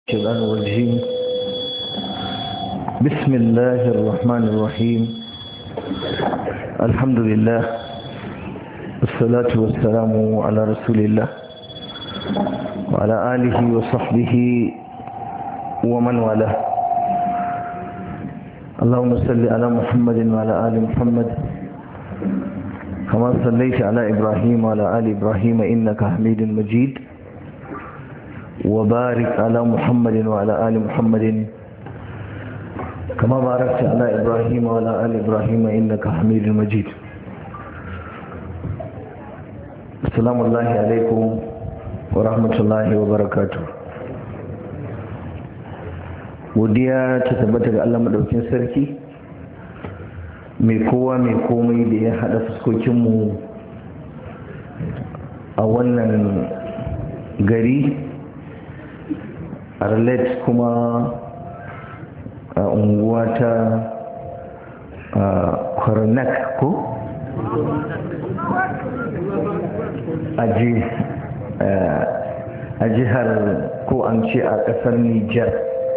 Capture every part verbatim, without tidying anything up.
الشيطان الرجيم. بسم الله الرحمن الرحيم. الحمد لله والصلاة والسلام على رسول الله وعلى آله وصحبه ومن والاه. اللهم صل على محمد وعلى آل محمد كما صليت على إبراهيم وعلى آل إبراهيم إنك حميد مجيد، وبارك على محمد وعلى آل محمد كما باركت على إبراهيم وعلى آل إبراهيم إنك حميد مجيد. السلام الله عليكم ورحمة الله وبركاته. godiya ta tabbata ga Allah madaukakin sarki mai kowa mai komai da ya hada fuskokinmu a wannan gari Arlet, kuma a unguwa ta Koronak ko a jihar ko an ce a kasar Nijar,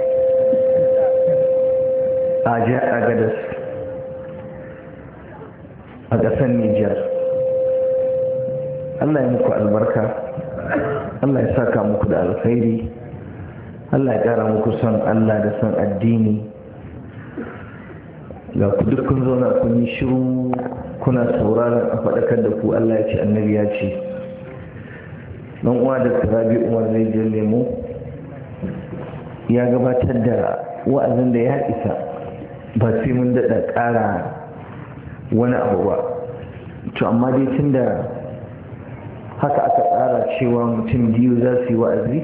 a jihar Agadas a kasar Nijar. Allah ya muku albarka, Allah ya saka muku da alkhairi, Allah ya ƙara muku son Allah da son addini. Ga ku duk kun zauna kun yi shiru kuna sauraron a faɗakar da ku Allah ya ce annabi ya ce. Ɗan uwa da Rabi Umar zai je lemo ya gabatar da wa'azin da ya isa, ba sai mun daɗa ƙara wani abu ba. To amma dai tun da haka aka tsara cewa mutum biyu za su yi wa'azi,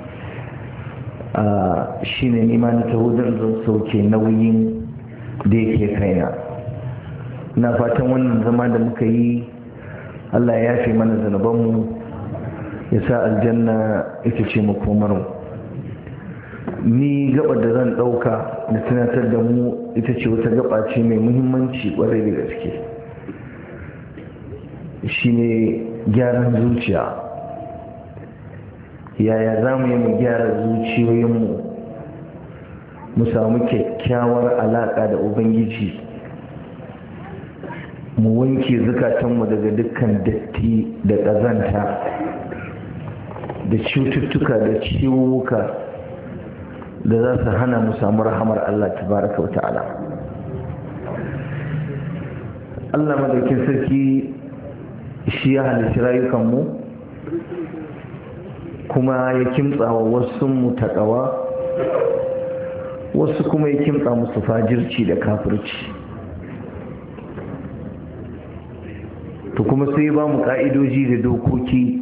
shi ne nima na taho don zan sauke nauyin da yake kaina. Na fatan wannan zama da muka yi Allah ya yafe mana zanabanmu, ya sa aljanna ita ce makomarmu. Ni gaba da zan ɗauka da tunatar da mu ita ce wata gaba ce mai muhimmanci ƙwarai da gaske, shi ne gyaran zuciya. Yaya za mu yi mu gyara zuciyoyinmu mu samu kyakkyawar alaƙa da Ubangiji, mu wanke zukatanmu daga dukkan datti da ƙazanta da cututtuka da ciwuka da za su hana mu samu rahamar Allah tabaraka wa ta'ala. Allah madaukin sarki shi ya halitta rayukanmu kuma ya kimtsa wa wasu mutakawa, wasu kuma ya kimtsa musu fajirci da kafirci. To kuma sai ba mu ka'idoji da dokoki,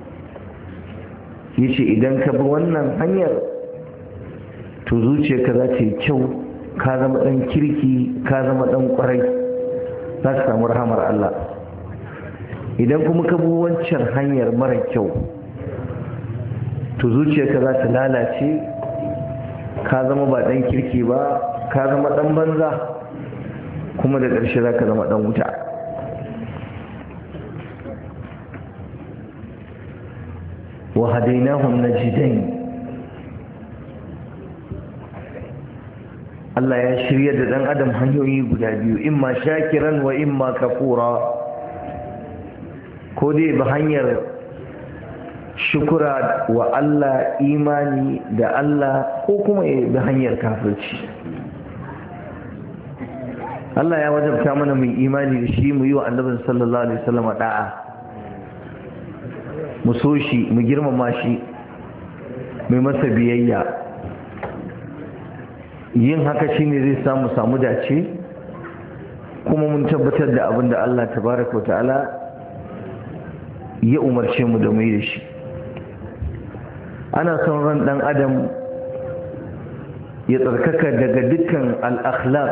yace idan ka bi wannan hanyar to zuciyarka za ta yi kyau, ka zama dan kirki, ka zama dan kwarai, za ka samu rahamar Allah. Idan kuma ka bi wancan hanyar mara kyau to zuciyarka za ta lalace, ka zama ba ɗan kirki ba, ka zama ɗan banza, kuma da ƙarshe za ka zama ɗan wuta. wa hadainahum najdain. Allah ya shirya da ɗan adam hanyoyi guda biyu, imma shakiran wa imma kafura. ko dai ba hanyar shukura wa Allah, imani da Allah, ko kuma ya bi hanyar kafirci. Allah ya wajabta mana mu imani da shi, mu yi wa Annabi sallallahu alaihi wasallam da'a, mu so shi, mu girmama shi, mu masa biyayya. Yin haka shine zai samu samu dace, kuma mun tabbatar da abin da Allah tabaraka wa ta'ala ya umarce mu da mu yi da shi. Ana son ran ɗan adam ya tsarkaka daga dukkan al'akhlaq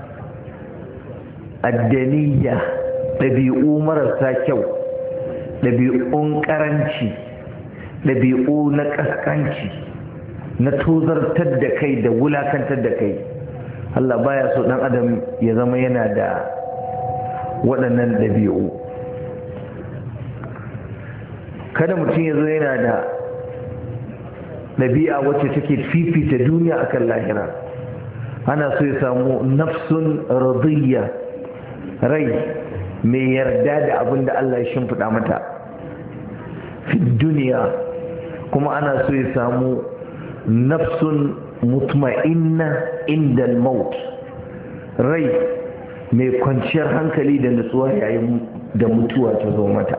addaniya, ɗabi'u marasa kyau, ɗabi'un ƙaranci, ɗabi'u na ƙasƙanci, na tozartar da kai da wulakantar da kai. Allah baya so ɗan adam ya zama yana da waɗannan ɗabi'u. Kada mutum ya zo yana da ɗabi'a wacce take fifita duniya akan lahira. Ana so ya samu nafsun radiyya, rai mai yarda da abin da Allah ya shimfiɗa mata fi duniya, kuma ana so ya samu nafsun mutma'inna inda al-maut, rai mai kwanciyar hankali da nutsuwa yayin da mutuwa ta zo mata.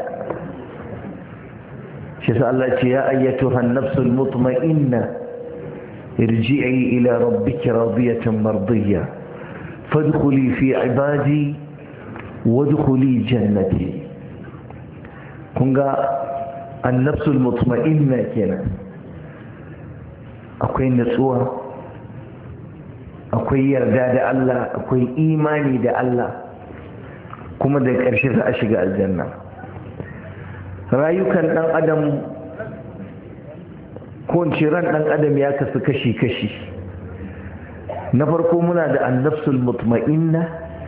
shi sa Allah ce ya ayyatuha an-nafsul mutma'inna irji'i ila rabbiki radiyatan mardiyya fadkhuli fi ibadi wadkhuli jannati. kun ga an-nafsul mutma'inna kenan, akwai nutsuwa, akwai yarda da Allah, akwai imani da Allah, kuma da ƙarshe za a shiga aljanna. rayukan ɗan adam ko in ce ran ɗan adam ya kasu kashi-kashi. na farko muna da annafsul mutma'inna,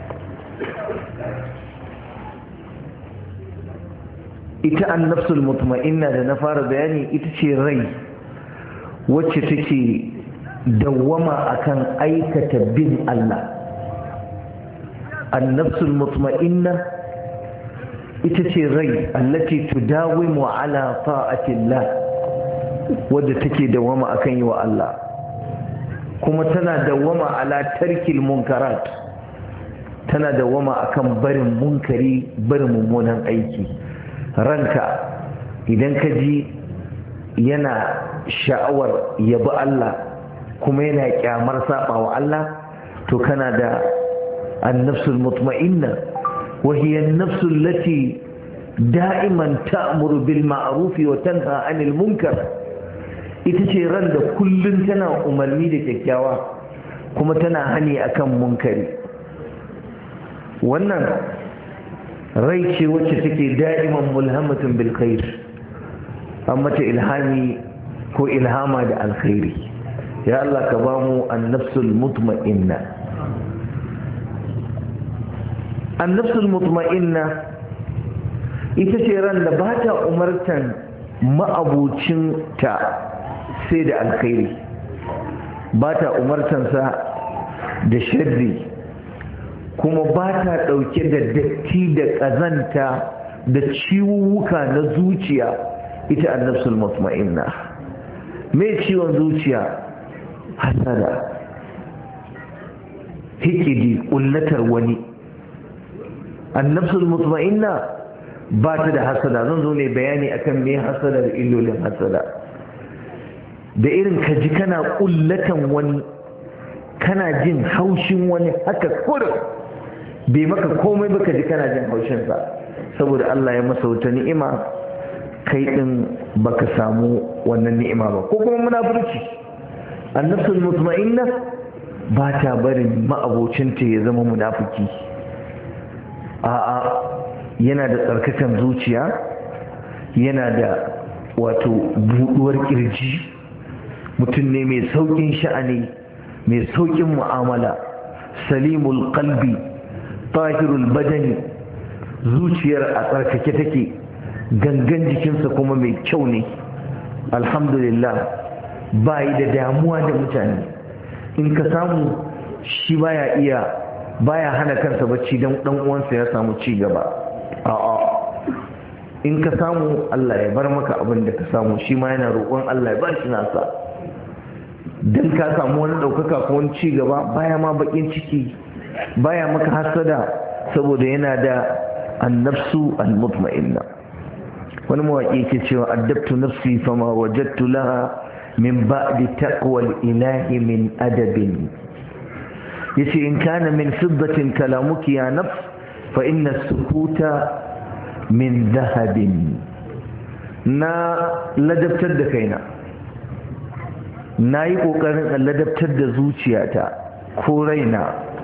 ita annafsul mutma'inna da na fara bayani ita ce rai wacce take dawwama akan aikata bin Allah. annafsul mutma'inna ita ce rai allati tudawimu ala ta'atillah, wadda take dawwama akan yi wa Allah, kuma tana dawwama ala tarkil munkarat, tana dawwama akan barin munkari, barin mummunan aiki. ranka idan ka ji yana sha'awar yabi Allah kuma yana kyamar saba wa Allah, to kana da annafsul mutma'inna, wa hiya an-nafsu allati da'iman ta'muru bil ma'ruf wa tanha 'anil munkar. ita ce ran da kullun tana umarni da kyakkyawa kuma tana hani akan munkari. wannan rai ce wacce take da'iman mulhamatun bil khair, an mata ilhami ko ilhama da alkhairi. ya Allah ka ba mu an-nafsul mutma'inna. an-nafsul mutma'inna ita ce ran da ba ta umartan ma'abucinta sai da alkhairi, ba ta umartansa da sharri, kuma ba ta ɗauke da datti da ƙazanta da ciwuwuka na zuciya. ita an-nafsul mutma'inna. me ciwon zuciya? hasada, hikidi, kullatar wani. an-nafsul mutma'inna ba ta da hasada. zan zo ne bayani akan me hasada da illolin hasada, da irin ka ji kana kullatan wani, kana jin haushin wani haka kurin bai maka komai ba, ka ji kana jin haushinsa saboda Allah ya masa wata ni'ima, kai din baka samu wannan ni'ima ba. ko kuma munafurci. an-nafsul mutma'inna ba ta barin ma'abocinta ya zama munafiki. a'a, yana da tsarkakan zuciya, yana da wato buduwar kirji, mutum ne mai saukin sha'ani, mai saukin mu'amala, salimul qalbi, tahirul badani, zuciyar a tsarkake take, gangan jikinsa kuma mai kyau ne, alhamdulillah, bayi da damuwa da mutane. in ka samu shi baya iya baya hana kansa bacci dan dan uwansa ya samu ci gaba. a'a, in ka samu Allah ya bar maka abin da ka samu, shi ma yana roƙon Allah ya bar shi nasa. dan ka samu wani ɗaukaka ko wani ci gaba, baya ma bakin ciki, baya maka hasada, saboda yana da annafsu al-mutma'inna. wani mawaƙi ke cewa addabtu nafsi fama wajadtu laha min ba'di taqwa al-ilahi min adabin. yace in kana min fiddatin kalamuki ya nafs fa inna as-sukuta min dhahabin. na ladabtar da kaina, na yi ƙoƙarin ladabtar da zuciyata ko raina,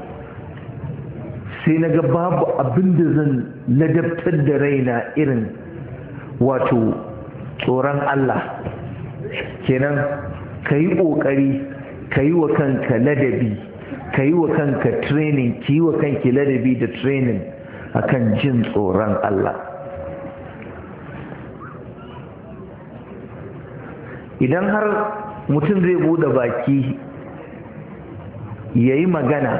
sai na ga babu abin da zan ladabtar da raina irin wato tsoron Allah. kenan ka yi ƙoƙari, ka yi wa kanka ladabi, ka yi wa kanka training, ki yi wa kanki ladabi da training akan jin tsoron Allah. idan har mutum zai bude baki ya yi magana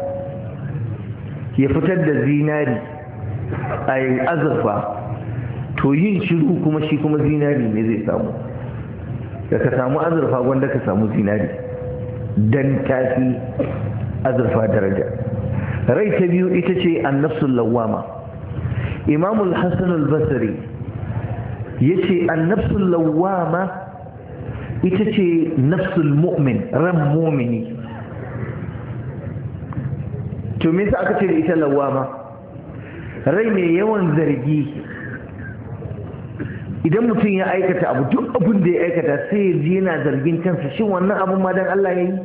ya fitar da zinari a yi azurfa, to yin shiru kuma shi kuma zinari ne zai samu. da ka samu azurfa wanda ka samu zinari don tafi azurfa daraja. rai ta biyu ita ce annafsul lawama. imamul hassan al-basri ya ce annafsul lawama ita ce nafsul mu'min, ran mumini. to me yasa aka ce da ita lawama? rai mai yawan zargi. idan mutum ya aikata abu, duk abin da ya aikata sai ya ji yana zargin kansa, shin wannan abun ma dan Allah yayi?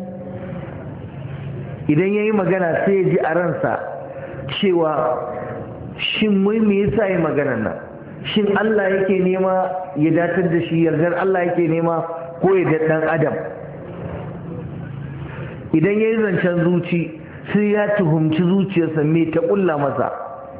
idan yayi magana sai ya ji a ransa cewa shin wai me yasa yayi magana nan? shin Allah yake nema ya datar da shi, yardar Allah yake nema ko ya dan adam? idan yayi zancen zuci sai ya tuhumci zuciyarsa me ta kulla masa.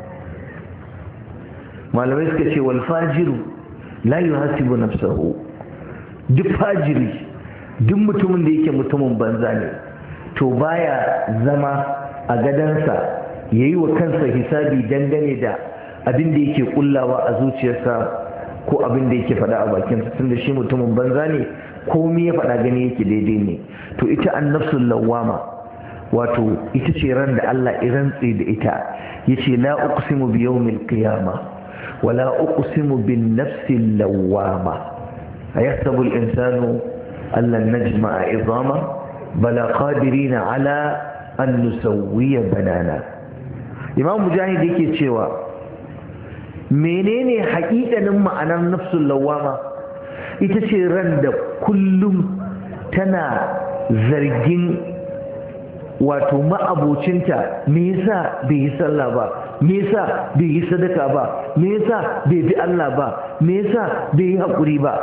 malamai suka ce wal fajiru la yuhasibu nafsahu. duk fajiri, duk mutumin da yake mutumin banza ne, to baya zama a gadansa yayi wa kansa hisabi dangane da abin da yake kullawa a zuciyarsa ko abin da yake faɗa a bakinsa, tunda shi mutumin banza ne, komai ya faɗa gani yake daidai ne. to ita an-nafsul lawwama, wato ita ce ran da Allah ya rantse da ita, yace la uqsimu bi yawmil qiyamah ولا أقسم بالنفس اللوامة أيحسب الإنسان أن لن نجمع عظاما بلى قادرين على أن نسوي بنانا. إمام مجاهد yake cewa menene haƙiƙanin ma'anar nafsul lawama? ita ce ran da kullum tana zargin wato ma'abocinta, me yasa bai yi sallah ba, me yasa bai yi sadaka ba, me yasa bai bi Allah ba, me yasa bai yi haƙuri ba.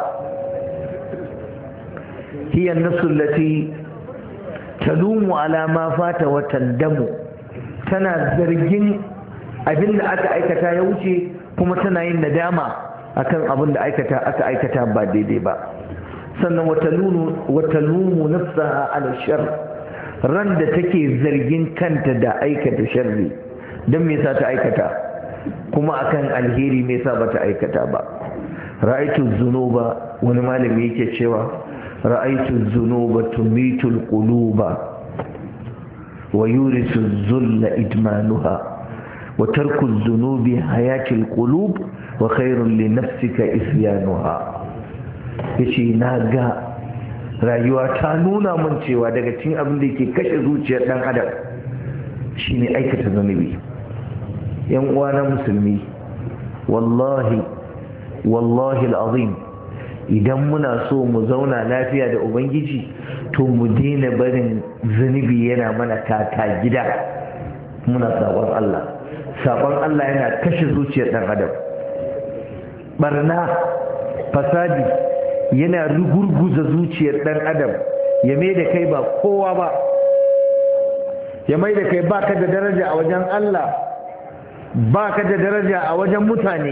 hiya an-nafsu allati talumu ala ma fata wa tandamu, tana zargin abin da aka aikata ya wuce kuma tana yin nadama akan abin da aikata aka aikata ba daidai ba. sannan wa talumu wa talumu nafsaha ala shar, ran da take zargin kanta da aikata sharri, don me yasa ta aikata, kuma akan alheri me yasa bata aikata ba. ra'aytu dhunuba, wani malami yake cewa ra'aytu dhunuba tumitu alquluba wa yurisu dhulla idmanuha wa tarku dhunubi hayati alqulub wa khairun li nafsika isyanuha. yace na ga rayuwa ta nuna mun cewa daga cikin abin da ke kashe zuciyar dan adam shine aikata zunubi. yan uwa na musulmi, wallahi wallahi alazim, idan muna so mu zauna lafiya da ubangiji, to mu daina barin zunubi yana mana kaka gida. muna sabon Allah, sabon Allah yana kashe zuciyar dan adam. barna, fasadi yana rugurguza zuciyar dan adam, ya mai da kai ba kowa ba, ya mai da kai baka da daraja a wajen Allah, baka da daraja a wajen mutane.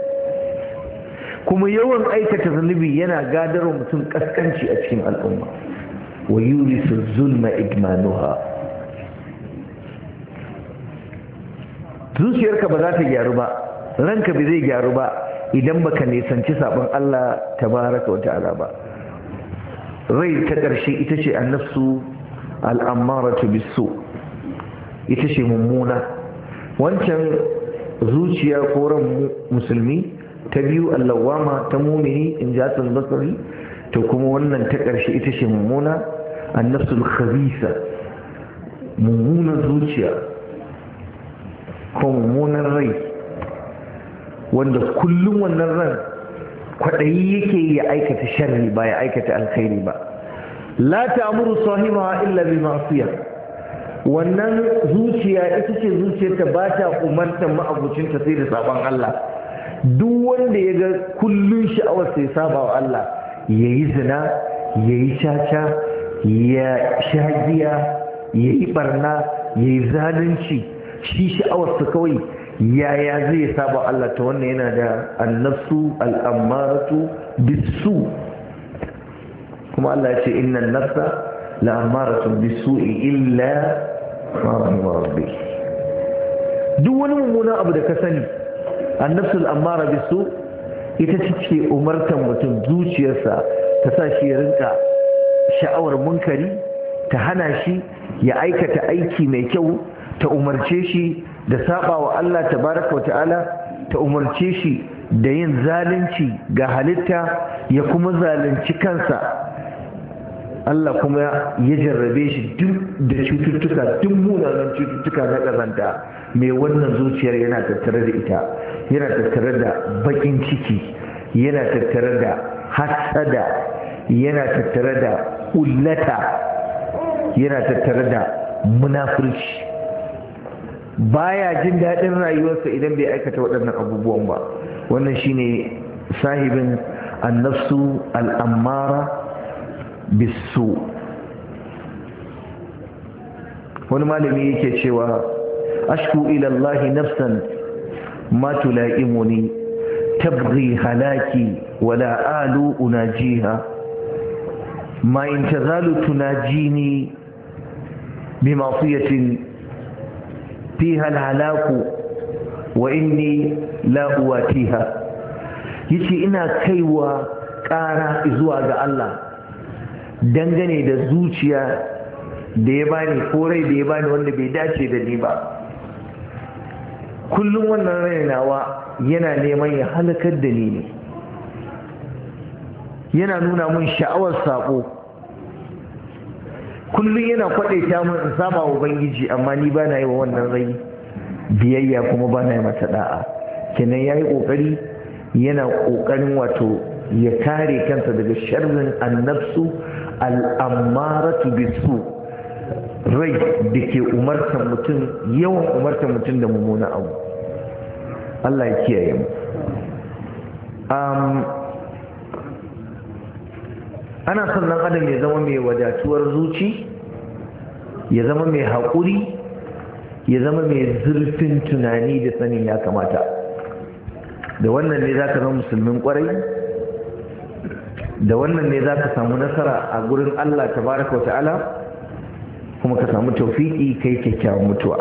kuma yawan aikata zunubi yana gadarwa mutum kaskanci a cikin al'umma. wa yurisu zulma idmanuha, zuciyarka ba za ta gyaru ba, ranka ba zai gyaru ba idan baka nisanci sabon Allah tabaraka wa ta'ala ba. rai ta ƙarshe ita ce annafsu al'ammaratu bisu, ita ce mummuna. wancan zuciya ko ran musulmi ta biyu allawama ta mumini in ja basari, to kuma wannan ta ƙarshe ita ce mummuna annafsul khabisa, mummunan zuciya ko mummunan rai, wanda kullum wannan ran kwaɗayi yake ya aikata sharri ba ya aikata alkhairi ba. la ta'muru sahibaha illa bi ma'siyah, wannan zuciya ita ce zuciyarta ba ta umartar ma'abucinta sai da sabon Allah. duk wanda ya ga kullun sha'awar sai saba wa Allah, yayi zina, yayi caca, ya shagiya, yayi barna, yayi zalunci, shi sha'awarsa kawai yaya zai saba Allah, ta wannan yana da annafsu al'ammaratu bisu. kuma Allah ya ce innan nafsa la'amaratun bisu'i illa ma rahima rabbi. duk wani mummunan abu da ka sani annafsul amara bisu ita ce umartan mutum zuciyarsa ta sa shi ya rinka sha'awar munkari, ta hana shi ya aikata aiki mai kyau, ta umarce shi da saba wa Allah tabaraka wa ta'ala, ta umarce shi da yin zalunci ga halitta ya kuma zalunci kansa. Allah kuma ya jarrabe shi duk da cututtuka, duk munanan cututtuka na ƙazanta. Mai wannan zuciyar yana tattare da ita, yana tattare da baƙin ciki, yana tattare da hasada, yana tattare da ullata, yana tattare da munafurci. Baya jin daɗin rayuwarsa idan bai aikata waɗannan abubuwan ba. Wannan shine sahibin annafsu al'ammara bisu. wani malami yake cewa ashku ila Allah nafsan ma tulaimuni tabghi halaki wala alu unajiha ma in tazalu tunajini bima'siyatin fiha alhalaku wa inni la uwatiha. yace ina kaiwa ƙara zuwa ga Allah dangane da zuciya da ya bani ko rai da ya bani wanda bai dace da ni ba. kullum wannan rai nawa yana neman ya halakar da ni ne, yana nuna mun sha'awar sako, kullum yana kwadaita mun in saba wa ubangiji, amma ni ba na yi wa wannan rai biyayya kuma ba na yi mata da'a. kenan yayi kokari, yana kokarin wato ya kare kansa daga sharrin annafsu al'ammaratu bisu, rai da ke umartar mutum, yawan umartar mutum da mummuna abu. Allah ya kiyaye mu. ana son nan adam ya zama mai wadatuwar zuci, ya zama mai haƙuri, ya zama mai zurfin tunani da sanin ya kamata. da wannan ne za ka zama musulmin ƙwarai, da wannan ne za ka samu nasara a gurin Allah tabaraka wa ta'ala, kuma ka samu tawfiki kai kyakkyawan mutuwa.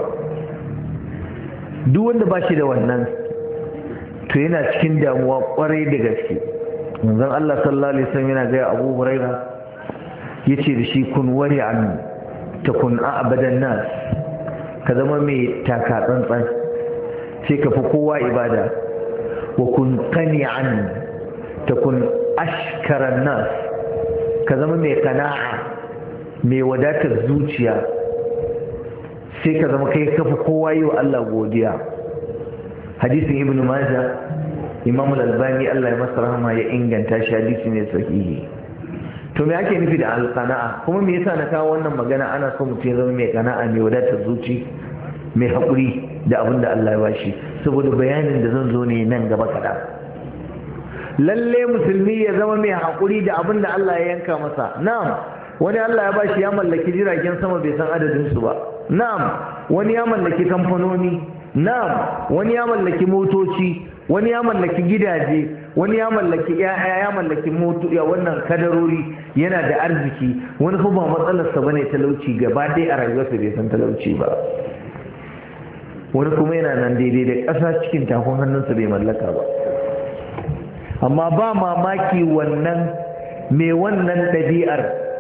duk wanda ba shi da wannan to yana cikin damuwa kwarai da gaske. manzon Allah sallallahu alaihi wasallam yana ga Abu Huraira yace da shi kun wari'an takun a'badan nas, ka zama mai taka tsantsan sai ka fi kowa ibada. wa kun qani'an takun ashkaran nas, ka zama mai kana'a, mai wadatar zuciya, sai ka zama kai kafa kowa yi wa Allah godiya. hadisin ibn Majah, Imam al-Albani Allah ya masa rahama ya inganta shi, hadisi ne sahihi. to me ake nufi da al-qana'a? kuma me yasa na kawo wannan magana? ana so mutum ya zama mai kana'a, mai wadatar zuci, mai haƙuri da abin da Allah ya bashi, saboda bayanin da zan zo ne nan gaba kaɗan. lalle musulmi ya zama mai haƙuri da abin da Allah ya yanka masa. na'am, wani Allah ya bashi ya mallaki jiragen sama bai san adadin su ba. na'am, wani ya mallaki kamfanoni. na'am, wani ya mallaki motoci, wani ya mallaki gidaje, wani ya mallaki ƴaƴa, ya mallaki moto, ya wannan kadarori, yana da arziki. wani fa ba matsalarsa bane talauci, gaba ɗaya a rayuwarsa bai san talauci ba. wani kuma yana nan daidai da ƙasa cikin tafin hannunsa bai mallaka ba. amma ba mamaki wannan mai wannan ɗabi'ar,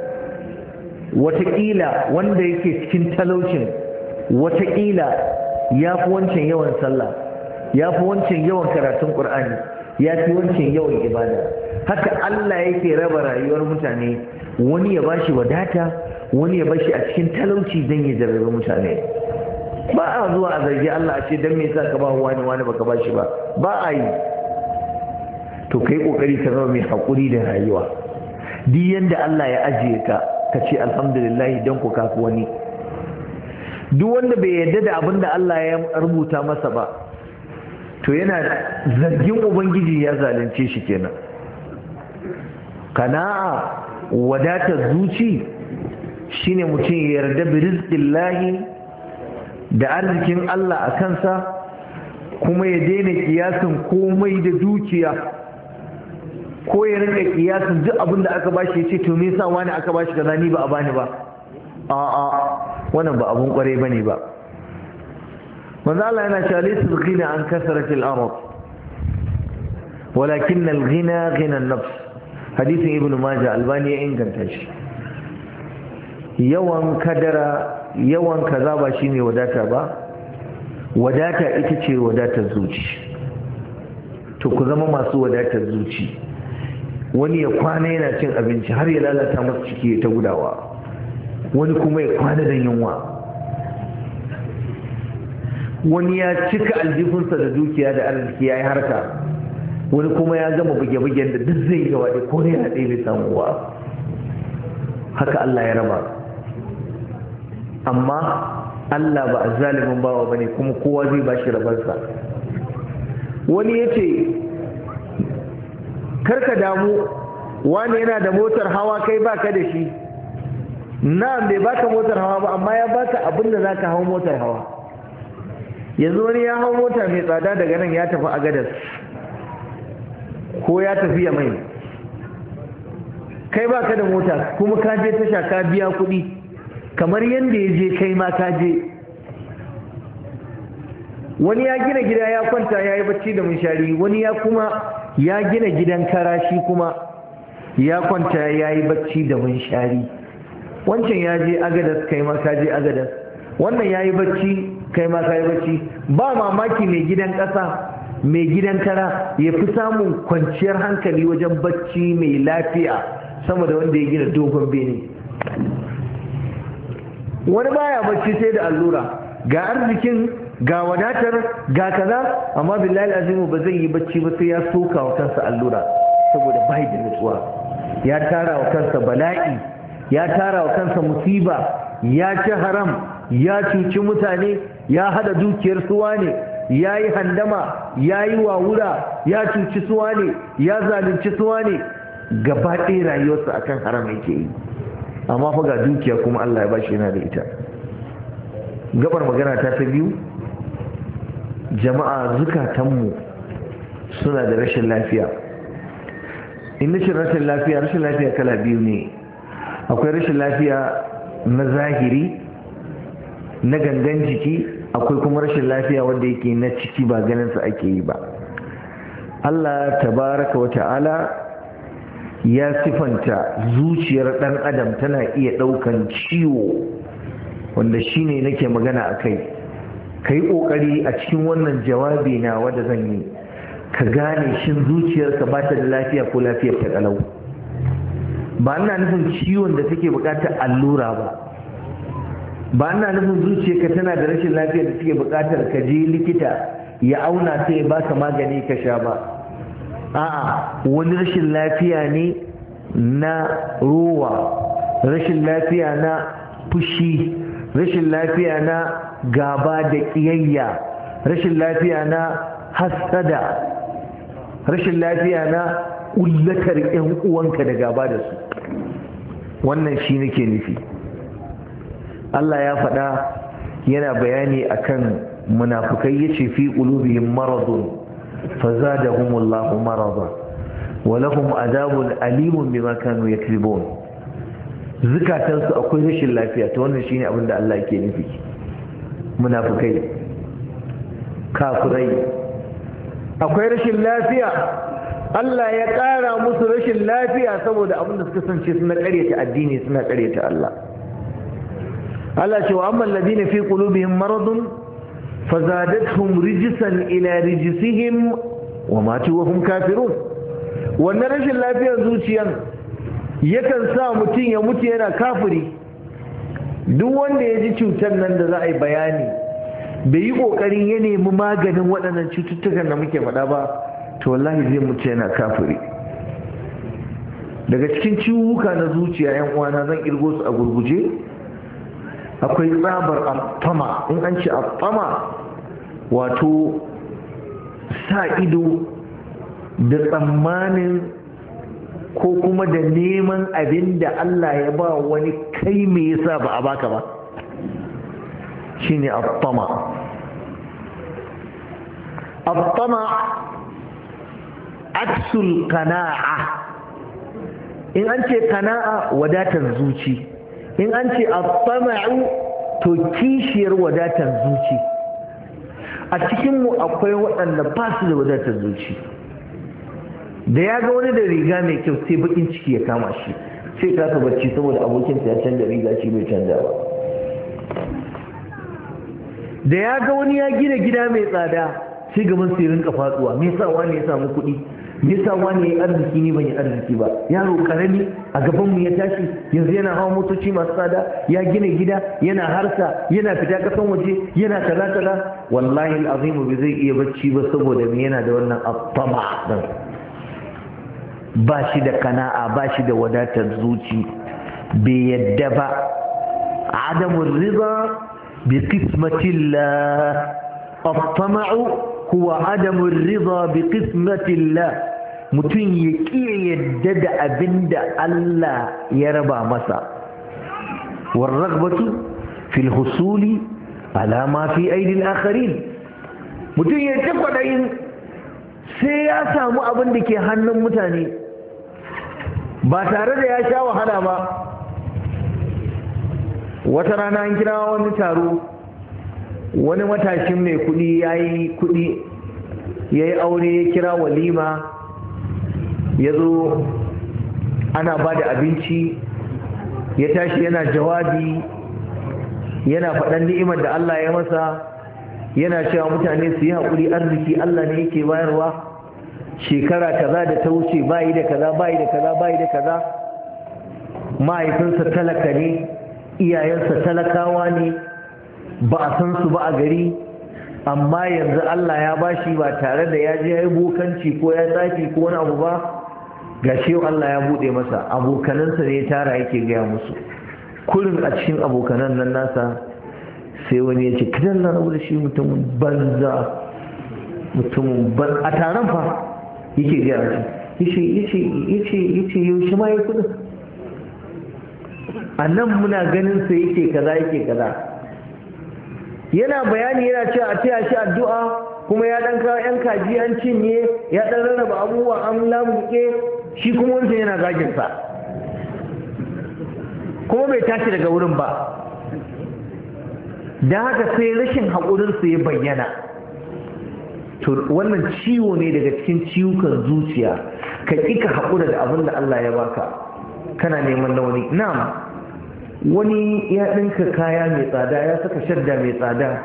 wataƙila wanda yake cikin talaucin, wataƙila ya fi wancan yawan sallah, ya fi wancan yawan karatun ƙur'ani, ya fi wancan yawan ibada. haka Allah yake raba rayuwar mutane, wani ya bashi wadata, wani ya bashi a cikin talauci don ya jarrabe mutane. ba a zuwa a zargi Allah a ce don me yasa ka ba wani wani baka bashi ba, ba a yi. to kai kokari ka zama mai haƙuri da rayuwa. duk yanda Allah ya ajiye ka, ka ce alhamdulillah don ku kafi wani. duk wanda bai yarda da abin da Allah ya rubuta masa ba, to yana zargin ubangiji ya zalunce shi kenan. kana'a, wadatar zuci, shine mutum ya yarda bi rizqillahi, da arzikin Allah a kansa, kuma ya daina kiyasin komai da dukiya. ko ya rinka kiyasin duk abin da aka bashi ya ce to me yasa wani aka bashi kaza ni ba a bani ba. A'a, wannan ba abun kware bane ba. manzo Allah yana cewa laysa al-ghina an kasratil ard walakin al-ghina ghina an-nafs. hadisin ibnu majah, albani ya inganta shi. yawan kadara, yawan kaza ba shine wadata ba, wadata ita ce wadatar zuci. to ku zama masu wadatar zuci. wani ya kwana yana cin abinci har ya lalata masa ciki ta gudawa, wani kuma ya kwana da yunwa, wani ya cika aljifinsa da dukiya da arziki ya yi harka, wani kuma ya gama buge-bugen da duk zai gaba da ko ya haɗe bai samu ba. haka Allah ya raba. amma Allah ba a zalimin bawa ba ne, kuma kowa zai ba shi rabarsa. wani ya ce karka damu, wani yana da motar hawa kai baka da shi. na bai baka motar hawa ba, amma ya baka abin da za ka hau motar hawa. yanzu wani ya hau mota mai tsada daga nan ya tafi Agadas ko ya tafi Yamai, kai baka da mota kuma ka je tasha ka biya kuɗi kamar yadda ya je kai ma ka je. wani ya gina gida ya kwanta ya yi bacci da munshari, wani ya kuma ya gina gidan karashi kuma ya kwanta ya yi bacci da munshari. wancan ya je Agadas kai ma ka je Agadas, wannan ya yi bacci kai ma ka yi bacci. ba mamaki mai gidan ƙasa, mai gidan kara ya fi samun kwanciyar hankali wajen bacci mai lafiya sama da wanda ya gina dogon bene. wani baya bacci sai da allura, ga arzikin ga wadatar ga kaza, amma billahi azimu ba zai yi bacci ba sai ya soka wa kansa allura, saboda bai da nutsuwa. ya tara wa kansa bala'i, ya tara wa kansa musiba, ya ci haram, ya cuci mutane, ya hada dukiyar suwa ne, ya yi handama, ya yi wawura, ya cuci suwa ne, ya zalunci suwa ne. gaba ɗaya rayuwarsa akan haram yake yi, amma fa ga dukiya kuma Allah ya bashi yana da ita. gabar magana ta ta biyu, jama'a zukatanmu suna da rashin lafiya. in nace rashin lafiya, rashin lafiya kala biyu ne. akwai rashin lafiya na zahiri na gangan jiki, akwai kuma rashin lafiya wanda yake na ciki ba ganinsa ake yi ba. Allah tabaraka wa ta'ala ya sifanta zuciyar dan adam tana iya daukan ciwo, wanda shine nake magana akai. kai kokari a cikin wannan jawabi na wanda zan yi ka gane shin zuciyarka ba ta da lafiya ko lafiyar ta kalau. ba ina nufin ciwon da take bukatar allura ba, ba ina nufin zuciyarka tana da rashin lafiyar da take bukatar ka je likita ya auna ta ya baka magani ka sha ba. a'a, wani rashin lafiya ne na rowa, rashin lafiya na fushi, rashin lafiya na gaba da ƙiyayya, rashin lafiya na hasada, rashin lafiya na ƙullatar 'yan uwanka da gaba da su. wannan shi nake nufi. Allah ya faɗa yana bayani akan munafukai, yace fi qulubihim maradun fazadahumullahu marada wa lahum adabun alimun bima kanu yakribun. zukatansu akwai rashin lafiya, to wannan shine abin da Allah yake nufi. munafukai, kafirai, akwai rashin lafiya. Allah ya ƙara musu rashin lafiya saboda abin da suka sance suna ƙaryata addini, suna ƙaryata Allah. Allah ce wa amma alladhina fi qulubihim maradun fazadatuhum rijsan ila rijsihim wa matu wa hum kafirun. wannan rashin lafiyar zuciyan yakan sa mutum ya mutu yana kafiri. duk wanda ya ji cutar nan da za a yi bayani bai yi kokarin ya nemi maganin waɗannan cututtukan da muke faɗa ba, to wallahi zai mutu yana kafiri. daga cikin ciwuka na zuciya yan uwana zan kirgo su a gurguje. akwai tsabar attama. in an ce attama wato sa ido da tsammanin ko kuma da neman abin da Allah ya ba wani kai me yasa ba a baka ba, shine attama. attama aksul qana'a. In an ce qana'a wadatar zuci, in an ce at-tama'u to kishiyar wadatar zuci. A cikinmu akwai waɗanda ba su da wadatar zuci, da ya ga wani da riga mai kyau sai bakin ciki ya kama shi, sai kasa bacci saboda abokinsa ya canza riga shi bai canza ba. Da ya ga wani ya gina gida mai tsada sai gaban sai rinka faduwa, me yasa wani ya samu kuɗi, me yasa wani ya yi arziki ni ban yi arziki ba. Yaro karami a gaban mu ya tashi yanzu yana hawa motoci masu tsada, ya gina gida, yana harsa, yana fita kasan waje, yana kaza kaza. Wallahi alazim bai zai iya bacci ba saboda me yana da wannan attama din. Ba shi da kana'a, ba shi da wadatar zuci, bai yadda ba. Adamun riba bi qismatillah. At-tama'u huwa adamun riba bi qismatillah. Mutum ya ƙi yadda da abinda Allah ya raba masa. War raghbatu fil husuli ala ma fi aidil akharin. Mutum ya ta kwadayin sai ya samu abin da ke hannun mutane ba tare da ya sha wahala ba. Wata rana an kira wani taro, wani matashin mai kudi ya yi kudi, ya yi aure, ya kira walima, ya zo ana ba da abinci, ya tashi yana jawabi, yana faɗan ni'imar da Allah ya masa, yana cewa mutane su yi haƙuri, arziki Allah ne yake bayarwa. Shekara kaza da ta wuce bayi da kaza bayi da kaza bayi da kaza, mahaifinsa talaka ne, iyayensa talakawa ne, ba a san su ba a gari, amma yanzu Allah ya bashi ba tare da ya je ya yi bokanci ko ya tsafi ko wani abu ba. Ga shi Allah ya buɗe masa, abokanansa ne ya tara yake gaya musu. Kullum a cikin abokanan nan nasa sai wani ya ce kidan na rabu da shi mutumin banza, mutumin ban a taron fa yake gaya shi, yace yace yace yaushe ma ya kudin a nan muna ganin sa yake kaza yake kaza. Yana bayani yana cewa a taya shi addu'a, kuma ya dan kawo yan kaji an cinye, ya dan rarraba abubuwa an lamuke, shi kuma wancan yana zagin sa kuma bai tashi daga wurin ba. Da haka sai rashin haƙurinsa ya bayyana. To wannan ciwo ne daga cikin ciwukan zuciya, ka ƙi ka haƙura da abin da Allah ya baka, kana neman na wani. Na'am, wani ya ɗinka kaya mai tsada, ya saka shadda mai tsada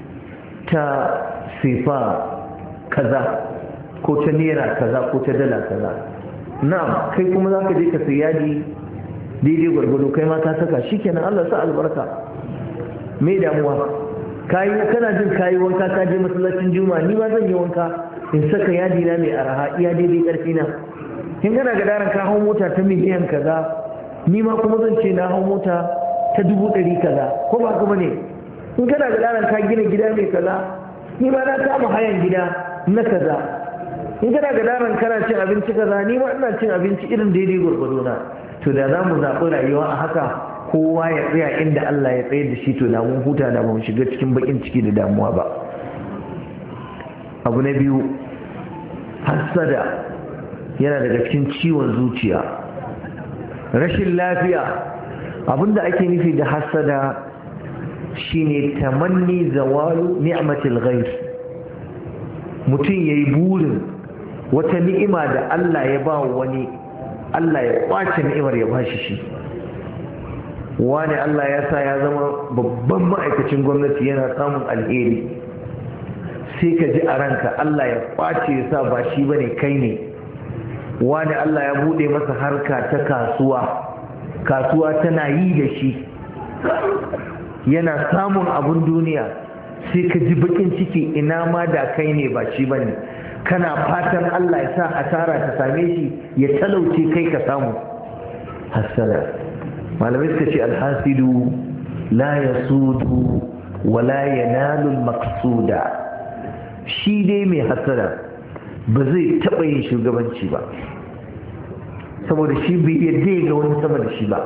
ta sifa kaza ko ta naira kaza ko ta dala kaza. Na'am, kai kuma za ka je ka sayi yadi daidai gwargwado, kai ma ka saka, shikenan Allah sa albarka. Me damuwa? Kayi kana jin kayi wanka ka je masallacin juma'a, ni ma zan yi wanka in saka yadi na mai araha iya daidai karfi na. Kin kana ga daren ka hau mota ta miliyan kaza, ni ma kuma zan ce na hau mota ta dubu ɗari kaza, ko ba kuma ne? In kana ga daren ka gina gida mai kaza, ni ma na kama hayan gida na kaza. In kana ga daren kana cin abinci kaza, ni ma ina cin abinci irin daidai gwargwado na. To da za mu zaɓi rayuwa a haka, kowa ya tsaya inda Allah ya tsaye da shi, to da mun huta, da mun shiga cikin bakin ciki da damuwa ba. Abu na biyu, hassada yana daga cikin ciwon zuciya, rashin lafiya. Abinda ake nufi da hassada shine tamanni zawalu ni'matil ghair. Mutum yayi burin wata ni'ima da Allah ya ba wani, Allah ya kwace ni'imar ya bashi shi. Wani Allah ya sa ya zama babban ma'aikacin gwamnati, yana samun alheri, sai ka ji a ranka Allah ya kwace ya sa ba shi bane kai ne. Wani Allah ya bude masa harka ta kasuwa, kasuwa tana yi da shi, yana samun abun duniya, sai ka ji bakin ciki ina ma da kai ne ba shi bane. Kana fatan Allah ya sa asara ta same shi, ya talauce kai ka samu. Hasada, malamai suka ce alhasidu la yasudu wa la yanalu almaqsuda. Shi dai mai hasada ba zai taɓa yin shugabanci ba, saboda shi bai yadda ga wani sama da shi ba,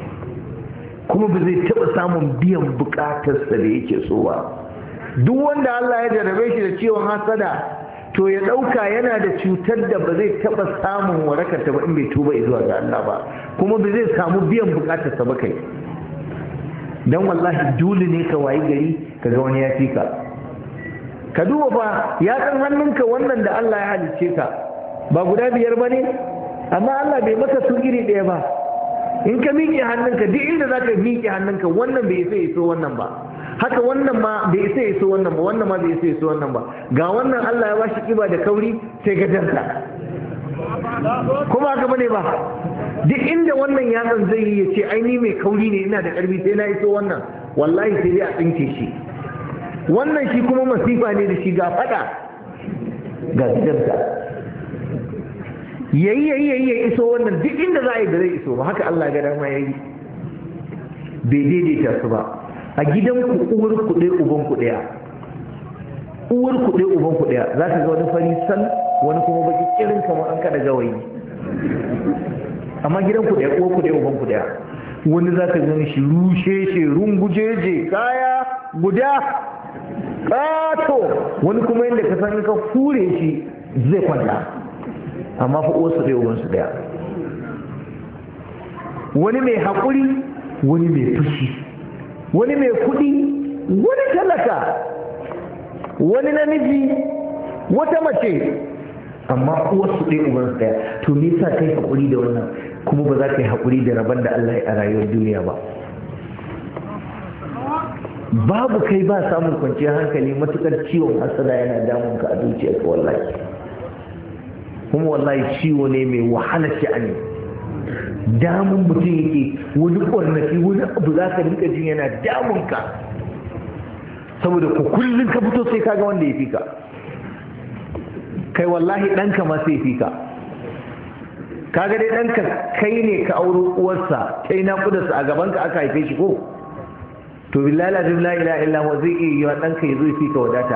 kuma ba zai taɓa samun biyan bukatarsa da yake so ba. Duk wanda Allah ya jarabe shi da ciwon hasada, to ya ɗauka yana da cutar da ba zai taɓa samun warakarta ba in bai tuba zuwa ga Allah ba, kuma ba zai samu biyan bukatarsa ba kai. don wallahi dole ne ka wayi gari ka ga wani ya fi ka. Ka duba fa ya san hannunka wannan da Allah ya halicce ka ba guda biyar ba ne, amma Allah bai maka su iri ɗaya ba. In ka miƙe hannunka duk inda za ka miƙe hannunka wannan bai isa iso wannan ba, haka wannan ma bai isa iso wannan ba, wannan ma bai isa iso wannan ba. Ga wannan Allah ya bashi kiba da kauri sai ga danta, kuma haka bane ba. Duk inda wannan yatsan zai yi ya ce ai ni mai kauri ne ina da ƙarfi sai na iso wannan, wallahi sai dai a tsinke shi. Wannan shi kuma masifa ne da shi, ga fada ga gidansa, yayi yayi yayi ya iso wannan duk inda za a yi da zai iso ba. Haka Allah ga dama yayi, bai daidaita su ba. A gidan ku uwar ku ɗaya uban ku ɗaya, uwar ku ɗaya uban ku ɗaya, za ka ga wani fari sal wani kuma baki kirin kamar an kada gawayi, amma gidan ku ɗaya uwar ku ɗaya uban ku ɗaya. Wani za ka gani shi rushe shi rungujeje kaya guda ƙato, wani kuma yadda ka san ka hure shi zai kwanta, amma fa uwarsu ɗaya ubansu ɗaya. Wani mai haƙuri wani mai fushi, wani mai kuɗi wani talaka, wani namiji wata mace, amma uwarsu ɗaya ubansu ɗaya. To me yasa kai haƙuri da wannan kuma ba za ka yi haƙuri da rabon da Allah ya a rayuwar duniya ba? Babu kai ba samun kwanciyar hankali matukar ciwon hasada yana damun ka a zuciyarka wallahi. Kuma wallahi ciwo ne mai wahala sha'ani, damun mutum yake, wani ƙwarnafi wani abu za ka rinka jin yana damun ka, saboda ku kullum ka fito sai kaga wanda ya fi ka. Kai wallahi ɗanka ma sai fi ka. Kaga dai ɗanka kai ne ka auro uwarsa, kai na kudarsa a gabanka aka haife shi ko? To billahi la ilaha illa huwa zai iya yiwa ɗanka ya zo ya fi ka wadata,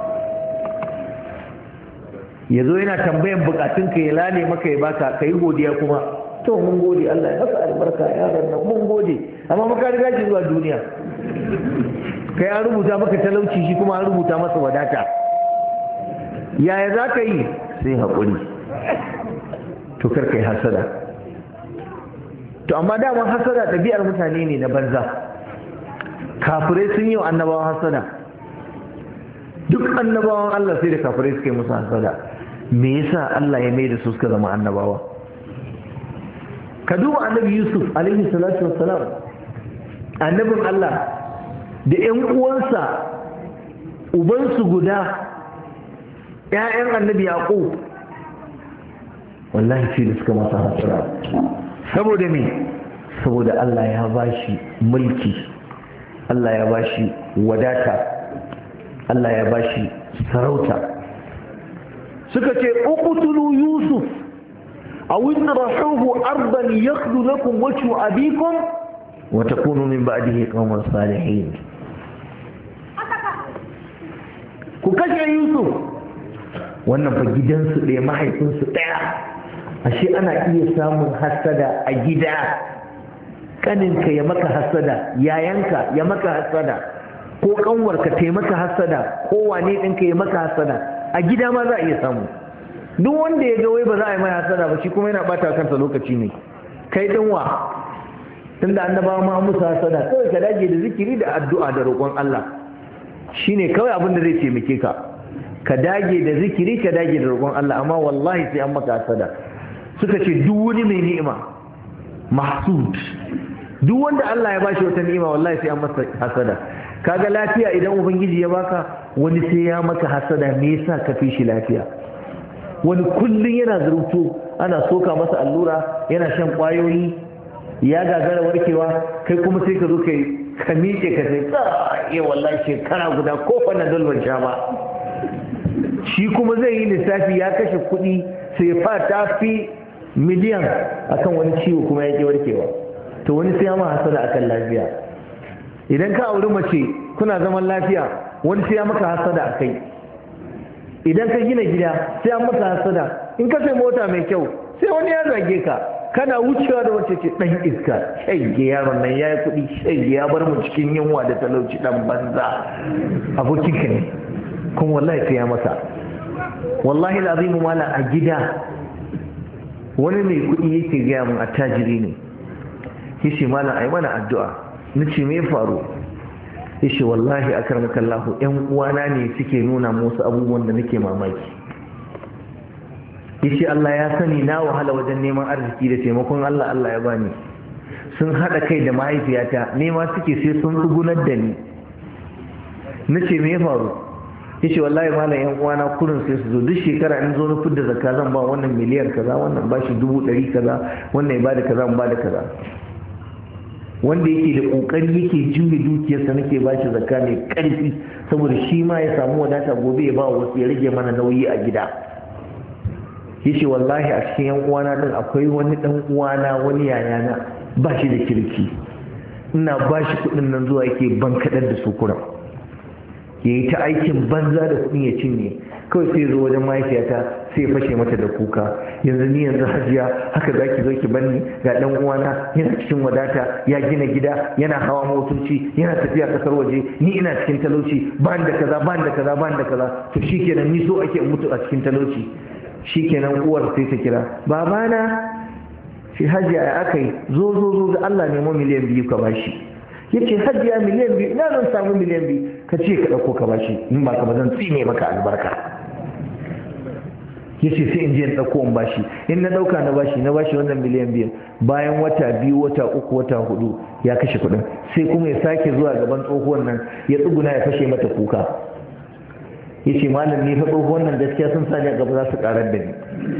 ya zo yana tambayan bukatunka ya lale maka ya baka, ka yi godiya kuma. To mun gode Allah ya maka albarka yaron nan, mun gode, amma maka riga shi zuwa duniya. Kai an rubuta maka talauci, shi kuma an rubuta masa wadata. Yaya za ka yi? Sai haƙuri. To kar kai hasada. To amma dama hasada ɗabi'ar mutane ne na banza. Kafirai sun yi wa annabawan hasada, duk annabawan Allah sai da kafirai suka yi musu hasada. Me yasa Allah ya mai da su suka zama annabawa? Ka duba annabi Yusuf alaihi salatu wassalam, annabin Allah da ƴan uwansa ubansu guda, ƴaƴan annabi Yaqub, wallahi sai da suka masa hasada. Saboda me? Saboda Allah ya bashi mulki, Allah ya bashi wadata, Allah ya bashi sarauta. Suka ce uqtulu Yusuf aw itrahuhu ardan yakhlu lakum wajhu abikum wa takunu min ba'dihi qauman salihin. Ku kashe Yusuf. Wannan fa gidansu ɗaya, mahaifinsu ɗaya. Ashe ana iya samun hasada a gida. Kaninka ya maka hasada, yayanka ya maka hasada, ko kanwarka ta maka hasada, ko wane ɗinka ya maka hasada, a gida ma za a iya samu. Duk wanda ya ga wai ba za a yi mai hasada ba, shi kuma yana bata kansa lokaci ne. Kai din wa? Tunda annabawa ma musu hasada, kawai ka dage da zikiri da addu'a da roƙon Allah. Shine kawai abin da zai taimake ka. Ka dage da zikiri, ka dage da roƙon Allah, amma wallahi sai an maka hasada. Suka ce duk wani mai ni'ima mahsud, duk wanda Allah ya bashi wata ni'ima wallahi sai an masa hasada. Kaga lafiya idan ubangiji ya baka, wani sai ya maka hasada. Me yasa ka fi shi lafiya? Wani kullun yana zurto, ana soka masa allura, yana shan kwayoyi, ya gagara warkewa, kai kuma sai ka zo kai ka miƙe ka sai ka eh wallahi shekara guda ko fa na dalban sha ba. Shi kuma zai yi lissafi ya kashe kuɗi sai fa ta fi miliyan akan wani ciwo kuma ya ke warkewa. To wani sai ma hasada akan lafiya. Idan ka auri mace kuna zaman lafiya, wani sai ya maka hasada akai. Idan ka gina gida sai an maka hasada. In ka sai mota mai kyau sai wani ya zage ka, kana wucewa da wacce ce dan iska, shege yaron nan yayi kuɗi, shege ya bar mu cikin yunwa da talauci, dan banza. Abokinka ne kuma wallahi sai ya masa. wallahi al'azimu mala a gida wani mai kuɗi yake gaya mun attajiri ne, yace malam ai mana addu'a. nace me faru? yace wallahi akramakallahu ƴan uwana ne suke nuna musu abubuwan da nake mamaki. yace Allah ya sani na wahala wajen neman arziki da taimakon Allah Allah ya bani. sun hada kai da mahaifiyata nema suke sai sun tsugunar da ni. nace me ya faru? yace wallahi malam yan uwana kurin sai su zo duk shekara in zo na fidda zakka zan ba wannan miliyar kaza, wannan bashi dubu ɗari kaza, wannan ya bada kaza, bada kaza. wanda yake da kokari yake juye dukiyarsa nake bashi zakka mai karfi saboda shi ma ya samu wadata gobe ya ba wasu ya rage mana nauyi a gida. yace wallahi a cikin yan uwana din akwai wani dan uwana wani yayana ba shi da kirki, ina bashi kuɗin nan zuwa yake ban kadar da su kuran ya yi ta aikin banza da kuɗin ya cinye, kawai sai zo wajen mahaifiyata sai ya fashe mata da kuka. yanzu ni yanzu hajiya haka za ki zo ki banni ga ɗan uwana yana cikin wadata ya gina gida yana hawa motoci yana tafiya kasar waje, ni ina cikin talauci ba da kaza ba da kaza ba da kaza. to shikenan ni so ake mutu a cikin talauci. shikenan uwar sai ta kira babana, shi hajiya ya aka yi, zo zo zo ga Allah nemo miliyan biyu ka bashi. yace hajiya miliyan biyu ina zan samu miliyan biyu? ka ce ka ɗauko ka bashi, in ba ka ba zan tsine maka albarka. yace sai in je in ɗauko in bashi, in na ɗauka na bashi na bashi wannan miliyan biyu, bayan wata biyu wata uku wata hudu ya kashe kuɗin, sai kuma ya sake zuwa gaban tsohuwan nan ya tsuguna ya fashe mata kuka. yace malam ni fa tsohuwan nan gaskiya sun sani a gaba za su karar da ni.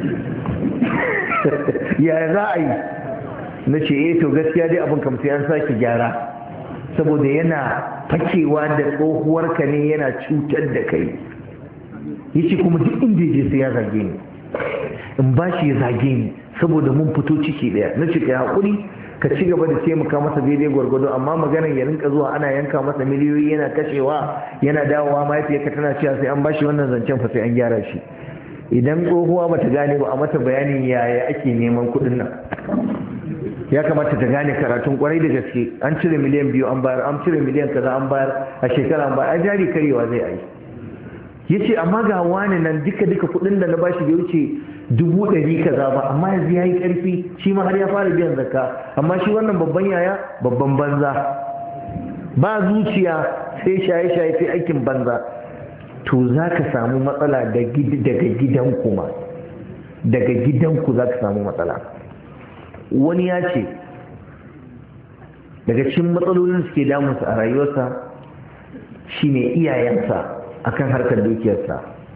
yaya za a yi? na ce eh to gaskiya dai abin kam sai an sake gyara, saboda yana fakewa da tsohuwarka ne yana cutar da kai. yace kuma duk inda je sai ya zage ni, in ba shi ya zage ni saboda mun fito ciki daya. na ce kai hakuri ka ci gaba da taimaka masa daidai gwargwado, amma maganar ya rinka zuwa ana yanka masa miliyoyi yana kashewa yana dawowa mahaifiyarka tana cewa sai an bashi wannan zancen fa sai an gyara shi. idan tsohuwa bata gane ba a mata bayanin yaya ake neman kuɗin nan, ya kamata ta gane karatun kwarai da gaske. an cire miliyan biyu an bayar, an cire miliyan kaza an bayar a shekara an bayar, a jari karewa zai yi. yace amma ga wani nan duka duka kuɗin da na bashi bai wuce dubu ɗari kaza ba, amma yanzu ya yi ƙarfi shi ma har ya fara biyan zakka. amma shi wannan babban yaya babban banza, ba zuciya sai shaye shaye sai aikin banza. to za ka samu matsala daga gidanku ma, daga gidanku za ka samu matsala. wani ya ce daga cikin matsalolin suke damunsa a rayuwarsa shine iyayensa akan harkar dukiyarsa.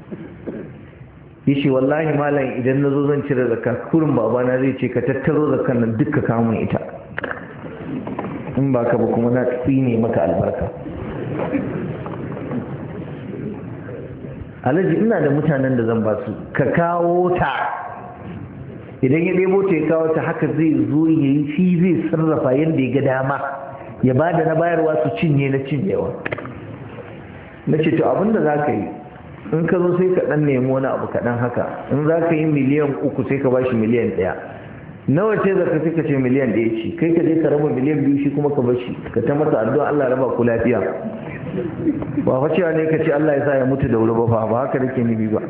yace wallahi malam idan na zo zan cire zakka kurin babana zai ce ka tattaro zakkan nan duka kamun ita, in ba ka ba kuma na tsine maka albarka. alhaji ina da mutanen da zan ba su, ka kawo ta. idan ya ɗebo ta ya kawo ta haka zai zo ya yi shi zai sarrafa yadda ya ga dama ya ba da na bayarwa su cinye na cinyewa. na ce to abinda za ka yi in ka zo sai ka ɗan nemi wani abu kaɗan haka, in za ka yi miliyan uku sai ka ba shi miliyan ɗaya. nawa ce zaka sai ka ce miliyan ɗaya ce, kai ka je ka raba miliyan biyu shi kuma ka bar shi ka ta masa addu'a Allah raba ku lafiya. ba fa cewa ne ka ce Allah ya sa ya mutu da wuri ba fa, ba haka nake nufi ba.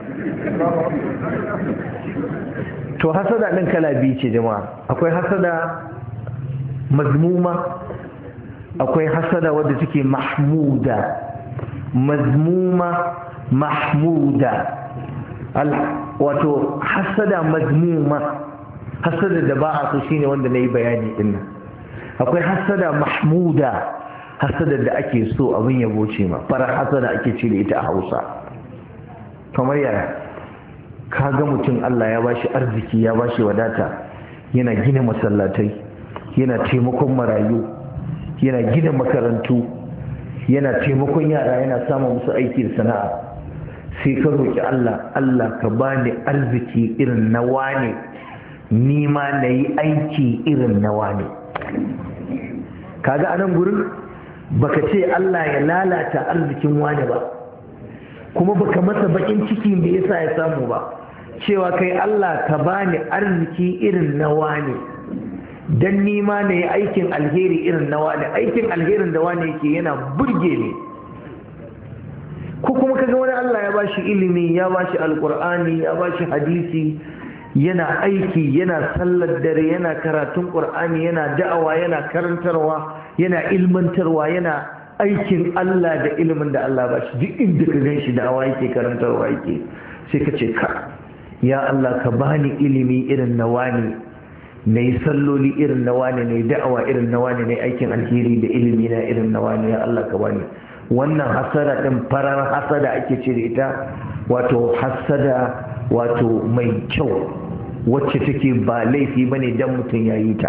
to hasada ɗin kala biyu ce jama'a, akwai hasada mazmuma, akwai hasada wadda take mahmuda. mazmuma mahmuda, wato hasada mazmuma, hasada da ba a so shine wanda na yi bayani din nan. akwai hasada mahmuda, hasada da ake so abin yabo ce ma, fara hasada ake ce da ita a Hausa. kamar yaya ka ga mutum Allah ya bashi arziki ya bashi wadata, yana gina masallatai, yana taimakon marayu, yana gina makarantu, yana taimakon yara, yana samun musu aiki da sana'a. sai ka roƙi Allah, Allah ka bani arziki irin na wane, ni ma na yi aiki irin na wane. kaga anan gurin baka ce Allah ya lalata arzikin wane ba, kuma baka masa bakin ciki me yasa ya samu ba, cewa kai Allah ka bani arziki irin na wane dan ni ma na yi aikin alheri irin na wane. aikin alherin da wane yake yana burge ni, ko kuma kaga wani Allah ya bashi ilimi, ya bashi alqur'ani, ya bashi hadisi, yana aiki, yana sallar dare, yana karatun qur'ani, yana da'awa, yana karantarwa, yana ilmantarwa, yana aikin Allah da ilimin da Allah bashi. Duk inda ka ganshi da'awa yake, karantarwa yake, sai ka ce ka ya Allah ka bani ilimi irin na wani, na yi salloli irin na wani, na yi da'awa irin na wani, na yi aikin alheri da ilimi na irin na wani, ya Allah ka bani. Wannan hasada ɗin farar hasada ake ce da ita, wato hasada wato mai kyau, wacce take ba laifi bane dan mutum ya yi ta.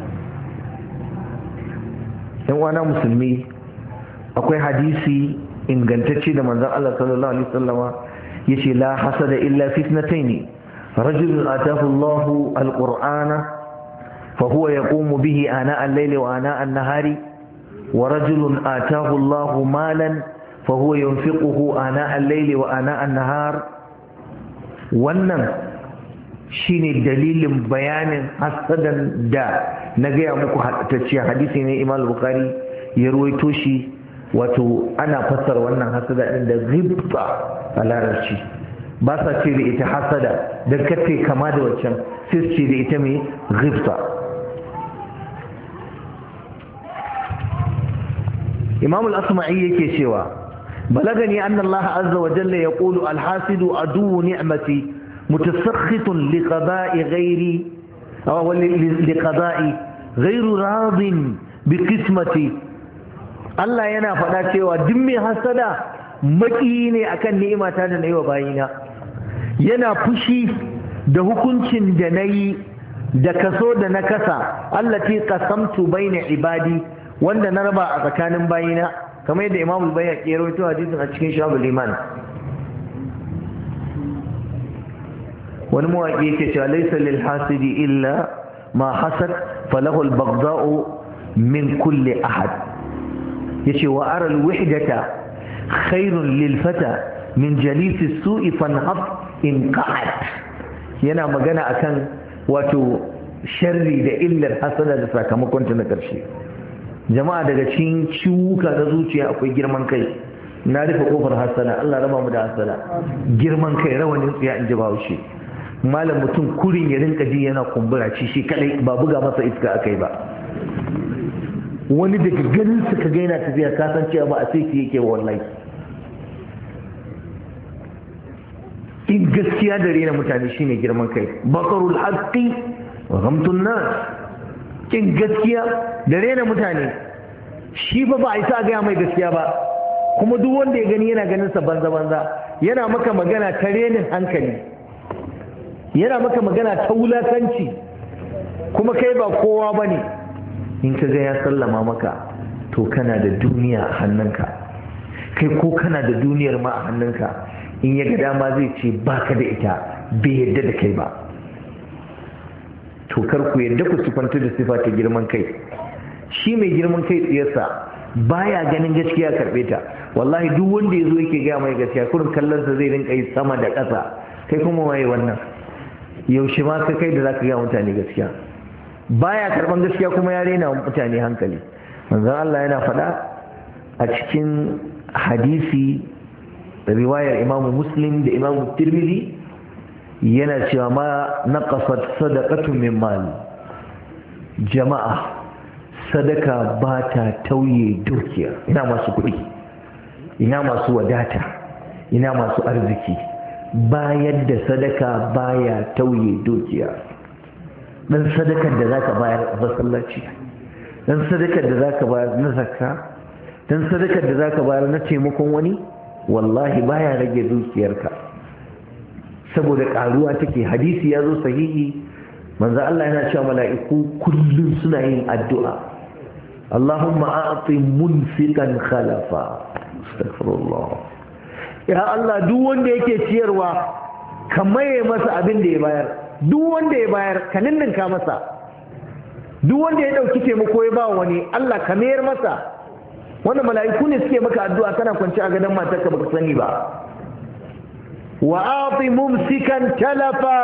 yan uwana musulmi, akwai hadisi ingantacce da manzon Allah sallallahu alaihi wasallama yace la hasada illa fitnatayn, rajulun atahu Allahu alqur'ana fa huwa yaqumu bihi ana al-layli wa ana an-nahari, wa rajulun atahu Allahu malan fa huwa yunfiquhu ana al-layli wa ana an-nahar. wannan shine dalilin bayanin hasadan da na gaya muku tacciya hadisi ne Imam Bukhari ya ruwaito shi. Wato ana fassara wannan hasada din da ghibta a larabci, ba sa ce da ita hasada da kace kama da waccan, sai su ce da ita mai ghibta. Imam al-Asma'i yake cewa balagani anna Allah azza wa jalla yaqulu al-hasidu adu ni'mati mutasakhitun liqada'i ghairi aw liqada'i ghairu radin bi qismati. Allah yana faɗa cewa duk mai hasada maki ne akan ni'imata da nayi wa bayina, yana fushi da hukuncin da nayi da kaso da na kasa, allati qasamtu baina ibadi, wanda na raba a tsakanin bayina, kamar yadda Imam al-Bayhaqi ya rawaito hadisin a cikin Shu'abul Iman. wani mawaƙi yake cewa laysa lil hasidi illa ma hasad falahu al-baghda'u min kulli ahad. yace wa ara al-wahdata khairun lil fata min jalisi as-su'i fanhab in qa'ad. yana magana akan wato sharri da illar hasada da sakamakon ta na ƙarshe. jama'a daga cikin ciwuka na zuciya akwai girman kai. na rufe kofar hasada, Allah raba mu da hasada. girman kai rawanin tsiya in ji Bahaushe. malam mutum kurin ya rinka ji yana kumbura ci shi kadai, ba buga masa iska akai ba. wani daga ganin su ka gaina tafiya ka san cewa ba a sai yake wallahi. in gaskiya da rena mutane shine girman kai. basarul haqqi wa ghamtun nas. kin gaskiya da rena mutane, shi ba ba a isa gaya mai gaskiya ba, kuma duk wanda ya gani yana ganin sa banza banza, yana maka magana ta renin hankali, yana maka magana ta wulakanci, kuma kai ba kowa bane. in ka ga ya sallama maka to kana da duniya a hannunka, kai ko kana da duniyar ma a hannunka, in ya ga dama zai ce baka da ita, bai yadda da kai ba. to kar ku yadda ku sifanta da sifa ta girman kai. shi mai girman kai tsiyarsa baya ganin gaskiya karbe ta. wallahi duk wanda yazo yake ga mai gaskiya kurin kallon sa zai rinka yi sama da ƙasa. kai kuma waye wannan? yaushe ma ka kai da zaka ga mutane gaskiya? baya karban gaskiya kuma ya rena mutane hankali. manzon Allah yana faɗa a cikin hadisi riwayar Imam Muslim da Imam Tirmidhi, yana cewa ma naqasat sadaqatun min mal. jama'a sadaka ba ta tauye dukiya. ina masu kuɗi, ina masu wadata, ina masu arziki, bayar da sadaka baya tauye dukiya. dan sadakar da zaka bayar a masallaci, dan sadakar da zaka bayar na zakka, dan sadakar da zaka bayar na taimakon wani, wallahi baya rage dukiyarka, saboda karuwa take. hadisi ya zo sahihi, manzo Allah yana cewa mala'iku kullum suna yin addu'a, Allahumma a'ti munfiqan khalafa. Astaghfirullah. ya Allah, duk wanda yake ciyarwa ka maye masa abin da ya bayar. duk wanda ya bayar ka ninninka masa. duk wanda ya dauki taimako ya ba wani, Allah ka mayar masa. wannan mala'iku ne suke maka addu'a kana kwance a gadon matarka baka sani ba. wa a'ti mumsikan talafa.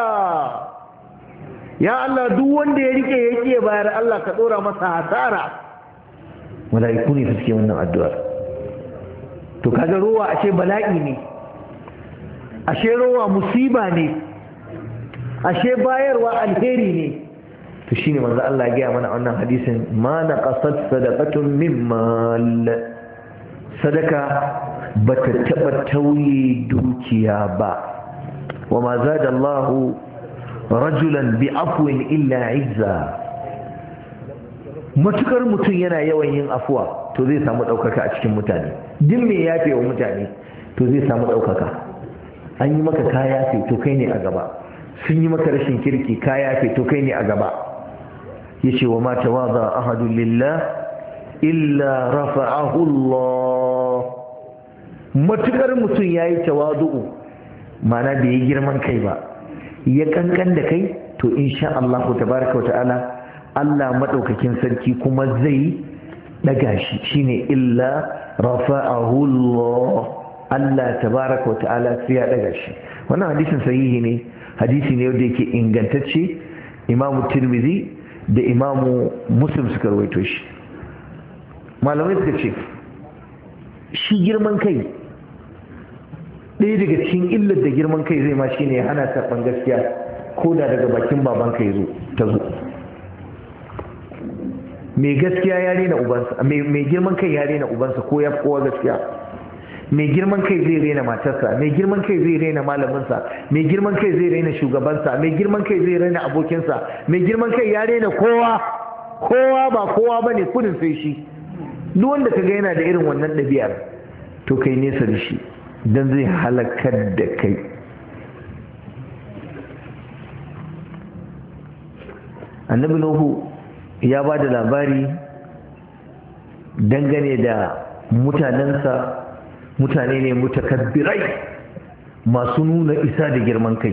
ya Allah, duk wanda ya rike yake bayar, Allah ka dora masa hasara. mala'iku ne suke wannan addu'a. to kaga rowa ashe bala'i ne, ashe rowa musiba ne, ashe bayarwa alheri ne. to shine manzo Allah ya gaya mana wannan hadisin, ma naqasat sadaqatun min mal, sadaka bata taba tauye dukiya ba. wa ma zada Allah rajulan bi afwin illa izza, matukar mutum yana yawan yin afuwa to zai samu daukaka a cikin mutane. Din me yafe wa mutane to zai samu daukaka. an yi maka ka yafe to kai ne a gaba, sun yi maka rashin kirki ka yafe to kai ne a gaba. yace wa ma tawadha ahadun lillah illa rafa'ahu Allah, matukar mutum yayi tawadu'u, ma'ana da yayi girman kai ba, ya kankan da kai, to insha Allah tabaaraka wa ta'ala Allah madaukakin sarki kuma zai daga shi, shine illa rafa'ahu Allah, Allah tabaaraka wa ta'ala sai ya daga shi. wannan hadisin sahihi ne, hadisi ne wanda yake ingantacce, Imam Tirmidhi da Imam Muslim suka rawaito shi. malamai suka ce shi girman kai, ɗaya daga cikin illar da girman kai zai ma shine ya hana karɓan gaskiya ko da daga bakin babanka ya zo ta zo. mai gaskiya ya rena ubansa, mai girman kai ya rena ubansa ko ya fi kowa gaskiya. mai girman kai zai rena matarsa, mai girman kai zai rena malaminsa, mai girman kai zai rena shugabansa, mai girman kai zai rena abokinsa, mai girman kai ya rena kowa, kowa ba kowa bane kudin sai shi. duk wanda kaga yana da irin wannan ɗabi'ar to kai nesa da shi, dan zai halakar da kai. annabi Nuhu ya ba da labari dangane da mutanensa, mutane ne mutakabbirai masu nuna isa da girman kai.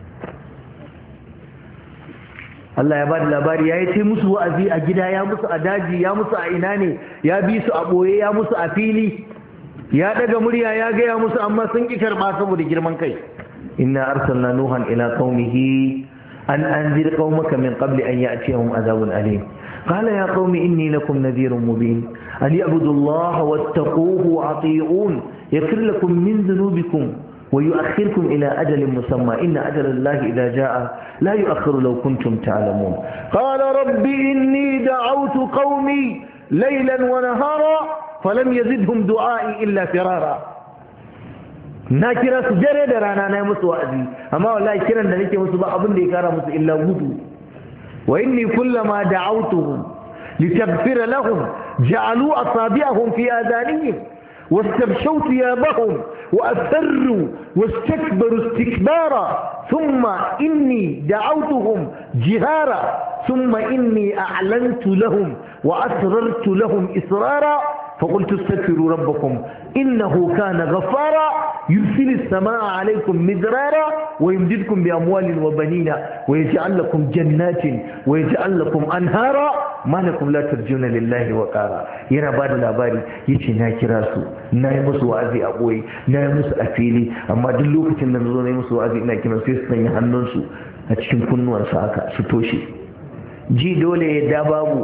Allah ya ba da labari ya yi ce musu wa'azi a gida, ya musu a daji, ya musu a ina ne, ya bi su a ɓoye, ya musu a fili, ya daga murya ya gaya musu, amma sun ƙi karɓa saboda girman kai. inna arsalna nuhan ila qaumihi an anzir qaumaka min qabli an ya'tiyahum azabun alim. قال يا قوم إني لكم نذير مبين أن يعبدوا الله واتقوه وأطيعون يغفر لكم من ذنوبكم ويؤخركم إلى أجل مسمى إن أجل الله إذا جاء لا يؤخر لو كنتم تعلمون. قال رب إني دعوت قومي ليلا ونهارا فلم يزدهم دعائي إلا فرارا. na kira su dare da rana na musu wa'azi, amma wallahi kiran da nake musu ba abin da ya kara musu illa gudu. وإني كلما دعوتهم لتغفر لهم جعلوا أصابعهم في آذانهم واستبشوا ثيابهم وأسروا واستكبروا استكبارا ثم إني دعوتهم جهارا ثم إني أعلنت لهم وأسررت لهم إسرارا فقلت استغفروا ربكم إنه كان غفارا يرسل السماء عليكم مدرارا ويمددكم بأموال وبنين ويجعل لكم جنات ويجعل لكم أنهارا ما لكم لا ترجون لله وقارا. يرى بعد الأباري يتي ناكي راسو نايمس وعزي أبوي نايمس أفيلي أما دلوك تنمزو نايمس وعزي ناكي نسيس نيهننسو أتكن كنوا ساكا ستوشي جي دولي دابابو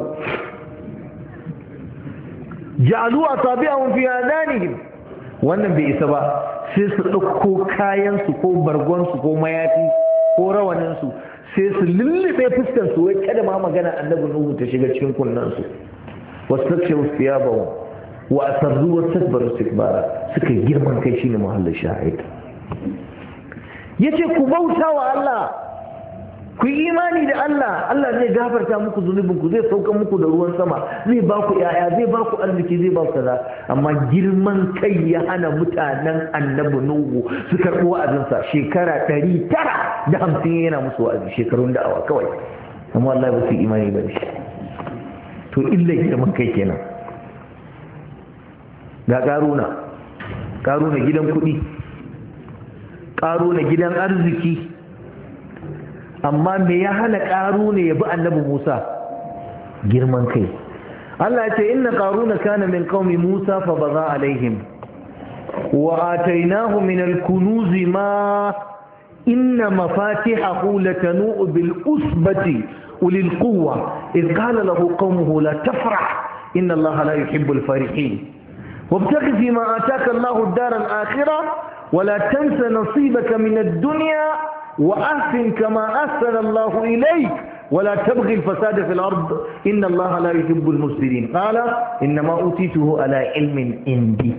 ja'alu asabi'ahum fi adanihim. wannan bai isa ba, sai su dauko kayan su ko bargon su ko mayafi ko rawanin su sai su lullube fuskar su wai kada ma magana annabi Nuhu ta shiga cikin kunnan su. wastakshaw thiyabahu wa asarru wastakbaru istikbara, suka girman kai shine muhallin shahid. yace ku bauta wa Allah, ku yi imani da Allah, Allah zai gafarta muku zunubinku, zai sauka muku da ruwan sama, zai ba ku yaya, zai ba ku arziki, zai ba ku kaza. amma girman kai ya hana mutanen annabi Nuhu su karɓi wa'azinsa. shekara ɗari tara da hamsin yana musu wa'azi, shekarun da'awa kawai, amma Allah ba su imani ba shi. to illa girman kai kenan. ga ƙaruna, ƙaruna gidan kuɗi, ƙaruna gidan arziki, amma me ya hana ƙaruna ya bi annabi Musa? girman kai. Allah ya ce inna qaruna kana min qaumi Musa fa bagha alaihim wa atainahu min al-kunuz ma inna mafatihahu latanu bil usbati ulil quwwa idh qala lahu qaumuhu la tafrah inna Allah la yuhibbu al-farihin wabtaghi fi ma ataka Allahu ad-dar al-akhirah wa la tansa nasibaka min ad-dunya wa ahsin kama ahsana Allahu ilayk wa la tabghi al-fasada fi al-ard inna Allaha la yuhibbu al-mufsidin qala inma utituhu ala ilmin indi.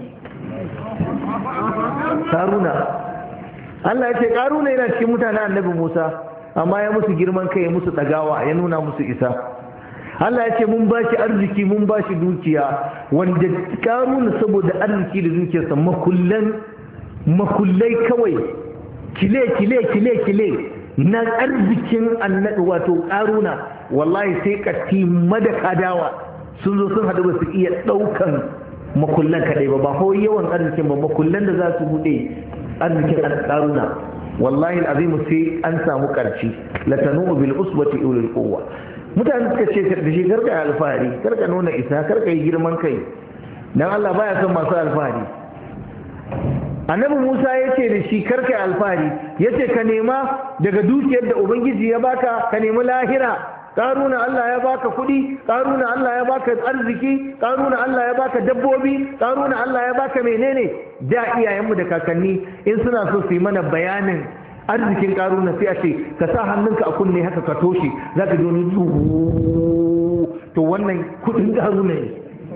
Karuna, Allah ya ce Karuna yana cikin mutanen Annabi Musa amma ya musu girman kai, ya musu dagawa, ya nuna musu isa. Allah ya ce mun bashi arziki, mun bashi dukiya, wanda Karuna saboda arziki da dukiyarsa makullan makullai kawai kile kile kile kile na arzikin Annabi wato Karuna, wallahi sai katti madaka dawa sun zo sun hadu ba su iya daukan makullan kadai ba ba ko yawan arzikin ba, makullan da za su bude arzikin Karuna wallahi alazim sai an samu karci latanu bil usbati ulul quwwa. Mutane suka ce da shi karka alfahari, karka nuna isa, karka yi girman kai, dan Allah baya son masu alfahari. Annabi Musa ya ce da shi karka alfahari, ya ce ka nema daga dukiyar da Ubangiji ya baka, ka nemi lahira. Karuna Allah ya baka kuɗi, Karuna Allah ya baka arziki, Karuna Allah ya baka dabbobi, Karuna Allah ya baka menene. Da iyayenmu da kakanni in suna so su yi mana bayanin arzikin Karuna sai a ce ka sa hannunka a kunne haka ka toshe za ka ji wani to wannan kuɗin Karuna ne.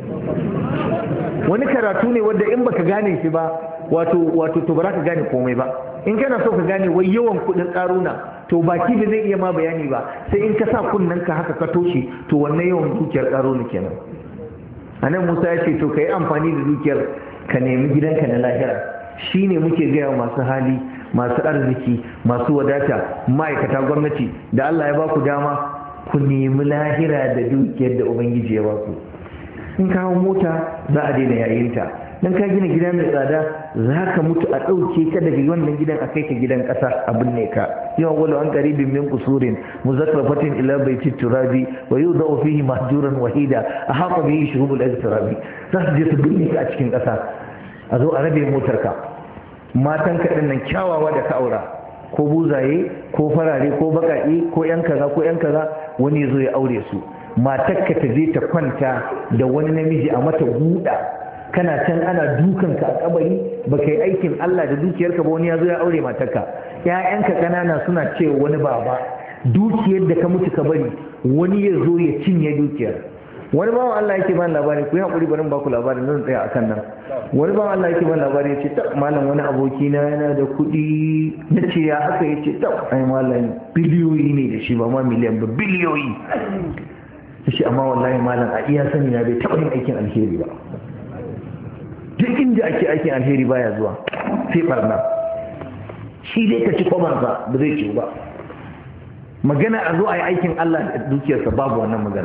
Wani karatu ne wanda in baka gane shi ba wato wato to ba za ka gane komai ba. In kana so ka gane wai yawan kuɗin Karuna to baki da zai iya ma bayani ba, sai in ka sa kunnen ka haka ka toshe to wannan yawan dukiyar Karuna kenan. Anan Musa ya ce to ka yi amfani da dukiyar ka nemi gidanka na lahira. Shine muke gaya masu hali, masu arziki, masu wadata, ma'aikata gwamnati da Allah ya baku dama ku nemi lahira da dukiyar da Ubangiji ya baku. In kawo mota za a daina yayinta, dan ka gina gida mai tsada za ka mutu a ɗauke ka daga wannan gidan a kai ka gidan ƙasa a binne ka. Yawan wala an qaribin min qusurin muzakkafatin ila baiti turabi wa yudau fihi mahjuran wahida ahata bihi shuhubul aztirabi. Za su je su binne ka a cikin ƙasa, a zo a rabe motar ka. Matan ka nan kyawawa da ka aura, ko buzaye ko farare ko baƙaƙe ko yan kaza ko yan kaza, wani ya zo ya aure su. Matarka ta je ta kwanta da wani namiji a mata guda, kana can ana dukanka a kabari ba kai aikin Allah da dukiyarka ba, wani ya zo ya aure matarka. Ƴaƴanka ƙanana suna cewa wani baba, dukiyar da ka mutu ka bari wani ya zo ya cinye dukiyar. Wani bawan Allah yake ban labari, ku yi haƙuri barin baku labarin nan tsaya akan nan. Wani bawan Allah yake ban labari ya ce ta malam wani aboki na yana da kuɗi, na ce ya haka ya ce ta ai malam biliyoyi ne da shi ba ma miliyan ba biliyoyi. Shi amma wallahi malam a iya sani na bai taɓa yin aikin alheri ba. Duk inda ake aikin alheri baya zuwa sai barna. Shi dai ka ci kwamansa ba zai ciwo ba. Magana a zo a yi aikin Allah da dukiyarsa babu wannan magana.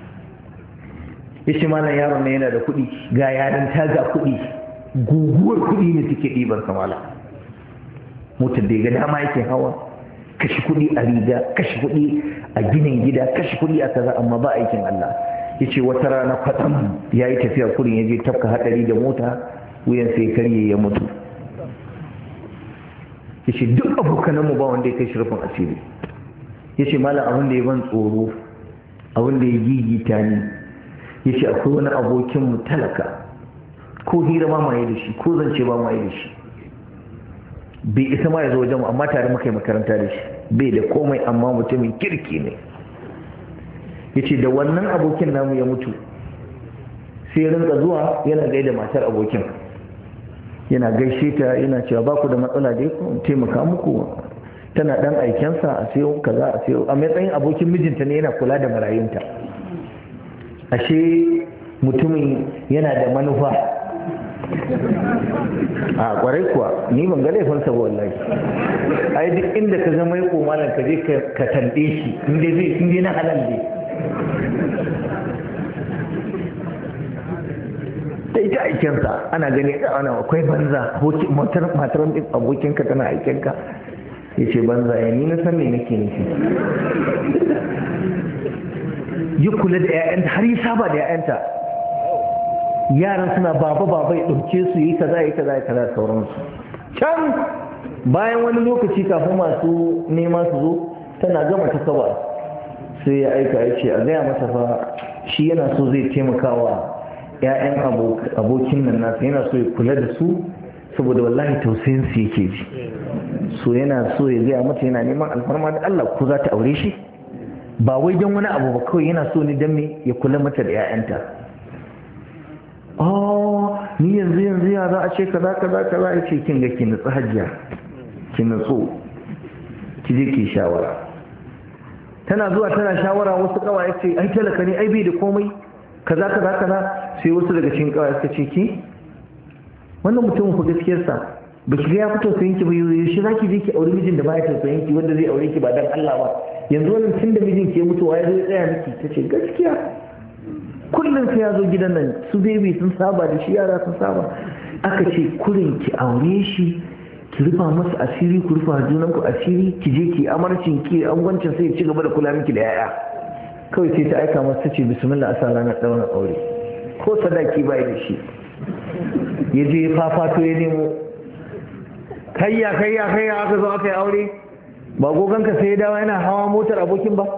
Yace malam yaron nan yana da kuɗi, ga yaran ta ga kuɗi, guguwar kuɗi ne take ɗibar kamala. Motar da ga dama yake hawa, kashi kuɗi a riga, kashi kuɗi a ginin gida, kashi kuɗi a kaza, amma ba aikin Allah. Yace wata rana kwatsam ya yi tafiya kurin ya je tafka hadari da mota, wuyan sai karye ya mutu. Yace duk abokanan mu ba wanda ya kai shirfin asiri. Yace malam abin da ya ban tsoro, abin da ya gigita ni, yace akwai wani abokin mu talaka, ko hira ma ma yi da shi, ko zance ba ma yi da shi. Bai isa ma ya zo wajen mu, amma tare muka yi makaranta da shi, bai da komai amma mutumin kirki ne. Yace da wannan abokin namu ya mutu sai ya rinka zuwa yana gaida matar abokin, yana gaishe ta, yana cewa ba ku da matsala dai ku taimaka muku, tana dan aikensa a sayo kaza a sayo, a matsayin abokin mijinta ne yana kula da marayunta. Ashe mutumin yana da manufa. A kwarai kuwa ni ban ga laifinsa ba wallahi. Ai duk inda ka zama ya komalan ka je ka tande shi inda zai inda na halal ne. Da ita aikensa ana gani ana akwai banza, matar matar abokinka tana aikenka. Ya ce banza ya ni na san me nake nufi. Yi kula da 'ya'yanta har yi saba da 'ya'yanta. Yaran suna baba baba ya ɗauke su yi kaza yi kaza yi kaza sauransu. Can bayan wani lokaci kafin masu nema su zo tana gama ta kaba sai ya aika ya ce a gaya masa fa shi yana so zai taimakawa 'ya'yan abokin nan nasa yana so ya kula da su saboda wallahi tausayin su yake ji, so yana so ya gaya mata yana neman alfarma da Allah ko za ta aure shi, ba wai don wani abu ba, kawai yana so ne don me ya kula mata da 'ya'yanta. oh ni yanzu yanzu ya za a ce kaza kaza kaza ya ce kin ga ki nutsu hajjiya, ki nutsu ki je ki shawara. tana zuwa tana shawara, wasu kawaye ce ai talaka ne, ai bai da komai kaza kaza kaza, sai wasu daga cikin kawaye suka ce ki wannan mutumin ku gaskiyar sa ba ki ga ya fito sayin ki ba, yaushe zaki je ki aure mijin da ba ya tausayin ki, wanda zai aure ki ba dan Allah ba, yanzu wannan tun da mijin ke mutuwa ya zo ya tsaya miki. tace gaskiya kullum sai ya zo gidan nan, su baby sun saba da shi, yara sun saba. aka ce kurin ki aure shi, ki rufa masa asiri, ku rufa junan ku asiri, ki je ki amarcin ki angwancin sai ya ci gaba da kula miki da yaya. kawai sai ta aika masa ta ce bismillah asa ranar ɗaurin aure, ko sadaki bai da shi. ya je fafato ya nemo, kayya kayya kayya aka zo aka yi aure. ba goganka sai ya dawo yana hawa motar abokin ba,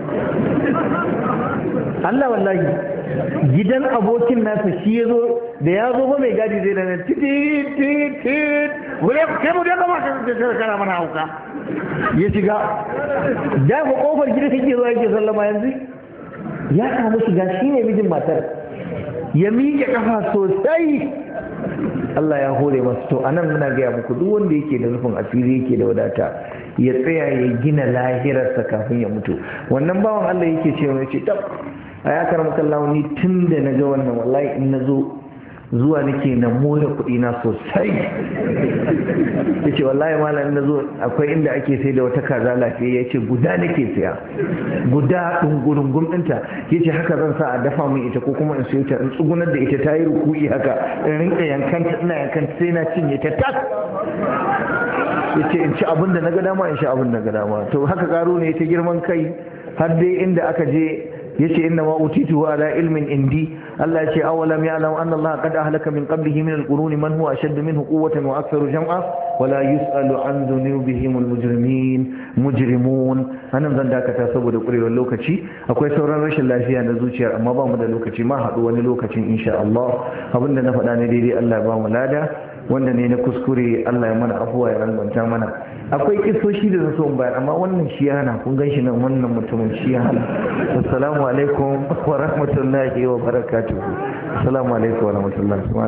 Allah wallahi gidan abokin nasa shi ya zo, da ya zo ba mai gadi zai da nan titit titit wule kai mu da kama ka kana mana hauka, ya shiga da ba kofar gidan yake zo yake sallama, yanzu ya samu shiga shine mijin matar, ya miƙe kafa sosai. Allah ya hore masu. To anan muna gaya muku duk wanda yake da nufin asiri yake da wadata ya tsaya ya gina lahirarsa kafin ya mutu. Wannan bawan Allah yake cewa ya ce tab a ya karama kallawa ni tun da na ga wannan wallahi in na zo zuwa nake na more kuɗi na sosai. ya ce wallahi malam na zo akwai inda ake sai da wata kaza lafiya, ya ce guda nake siya, guda ɗungurungun ɗinta, ya ce haka zan sa a dafa min ita ko kuma in siyo ta in tsugunar da ita ta yi ruku'i haka in rinka yankanta ina yankanta sai na cinye ta tas. ya ce in ci abin da na ga dama in sha abin da na ga dama. to haka ƙaro ne ta girman kai har dai inda aka je yace inna ma utitu ala ilmin indi. Allah yace awalam ya'lam anna Allah qad ahlaka min qablihi min al-quruni man huwa ashadd minhu quwwatan wa aktharu jam'a wa la yus'alu an dhunubihim al-mujrimin mujrimun. anan zan dakata saboda kurewar lokaci, akwai sauran rashin lafiya na zuciya amma ba mu da lokaci, ma haɗu wani lokacin insha Allah. abinda na faɗa ne daidai Allah ya ba mu lada, wanda ne na kuskure Allah ya mana afuwa ya rangwanta mana. akwai kisoshi da zan so in bayar amma wannan shi ya hana, kun ganshi nan wannan mutumin shi ya hana. assalamu alaikum wa rahmatullahi wa barakatuhu. assalamu alaikum wa rahmatullahi.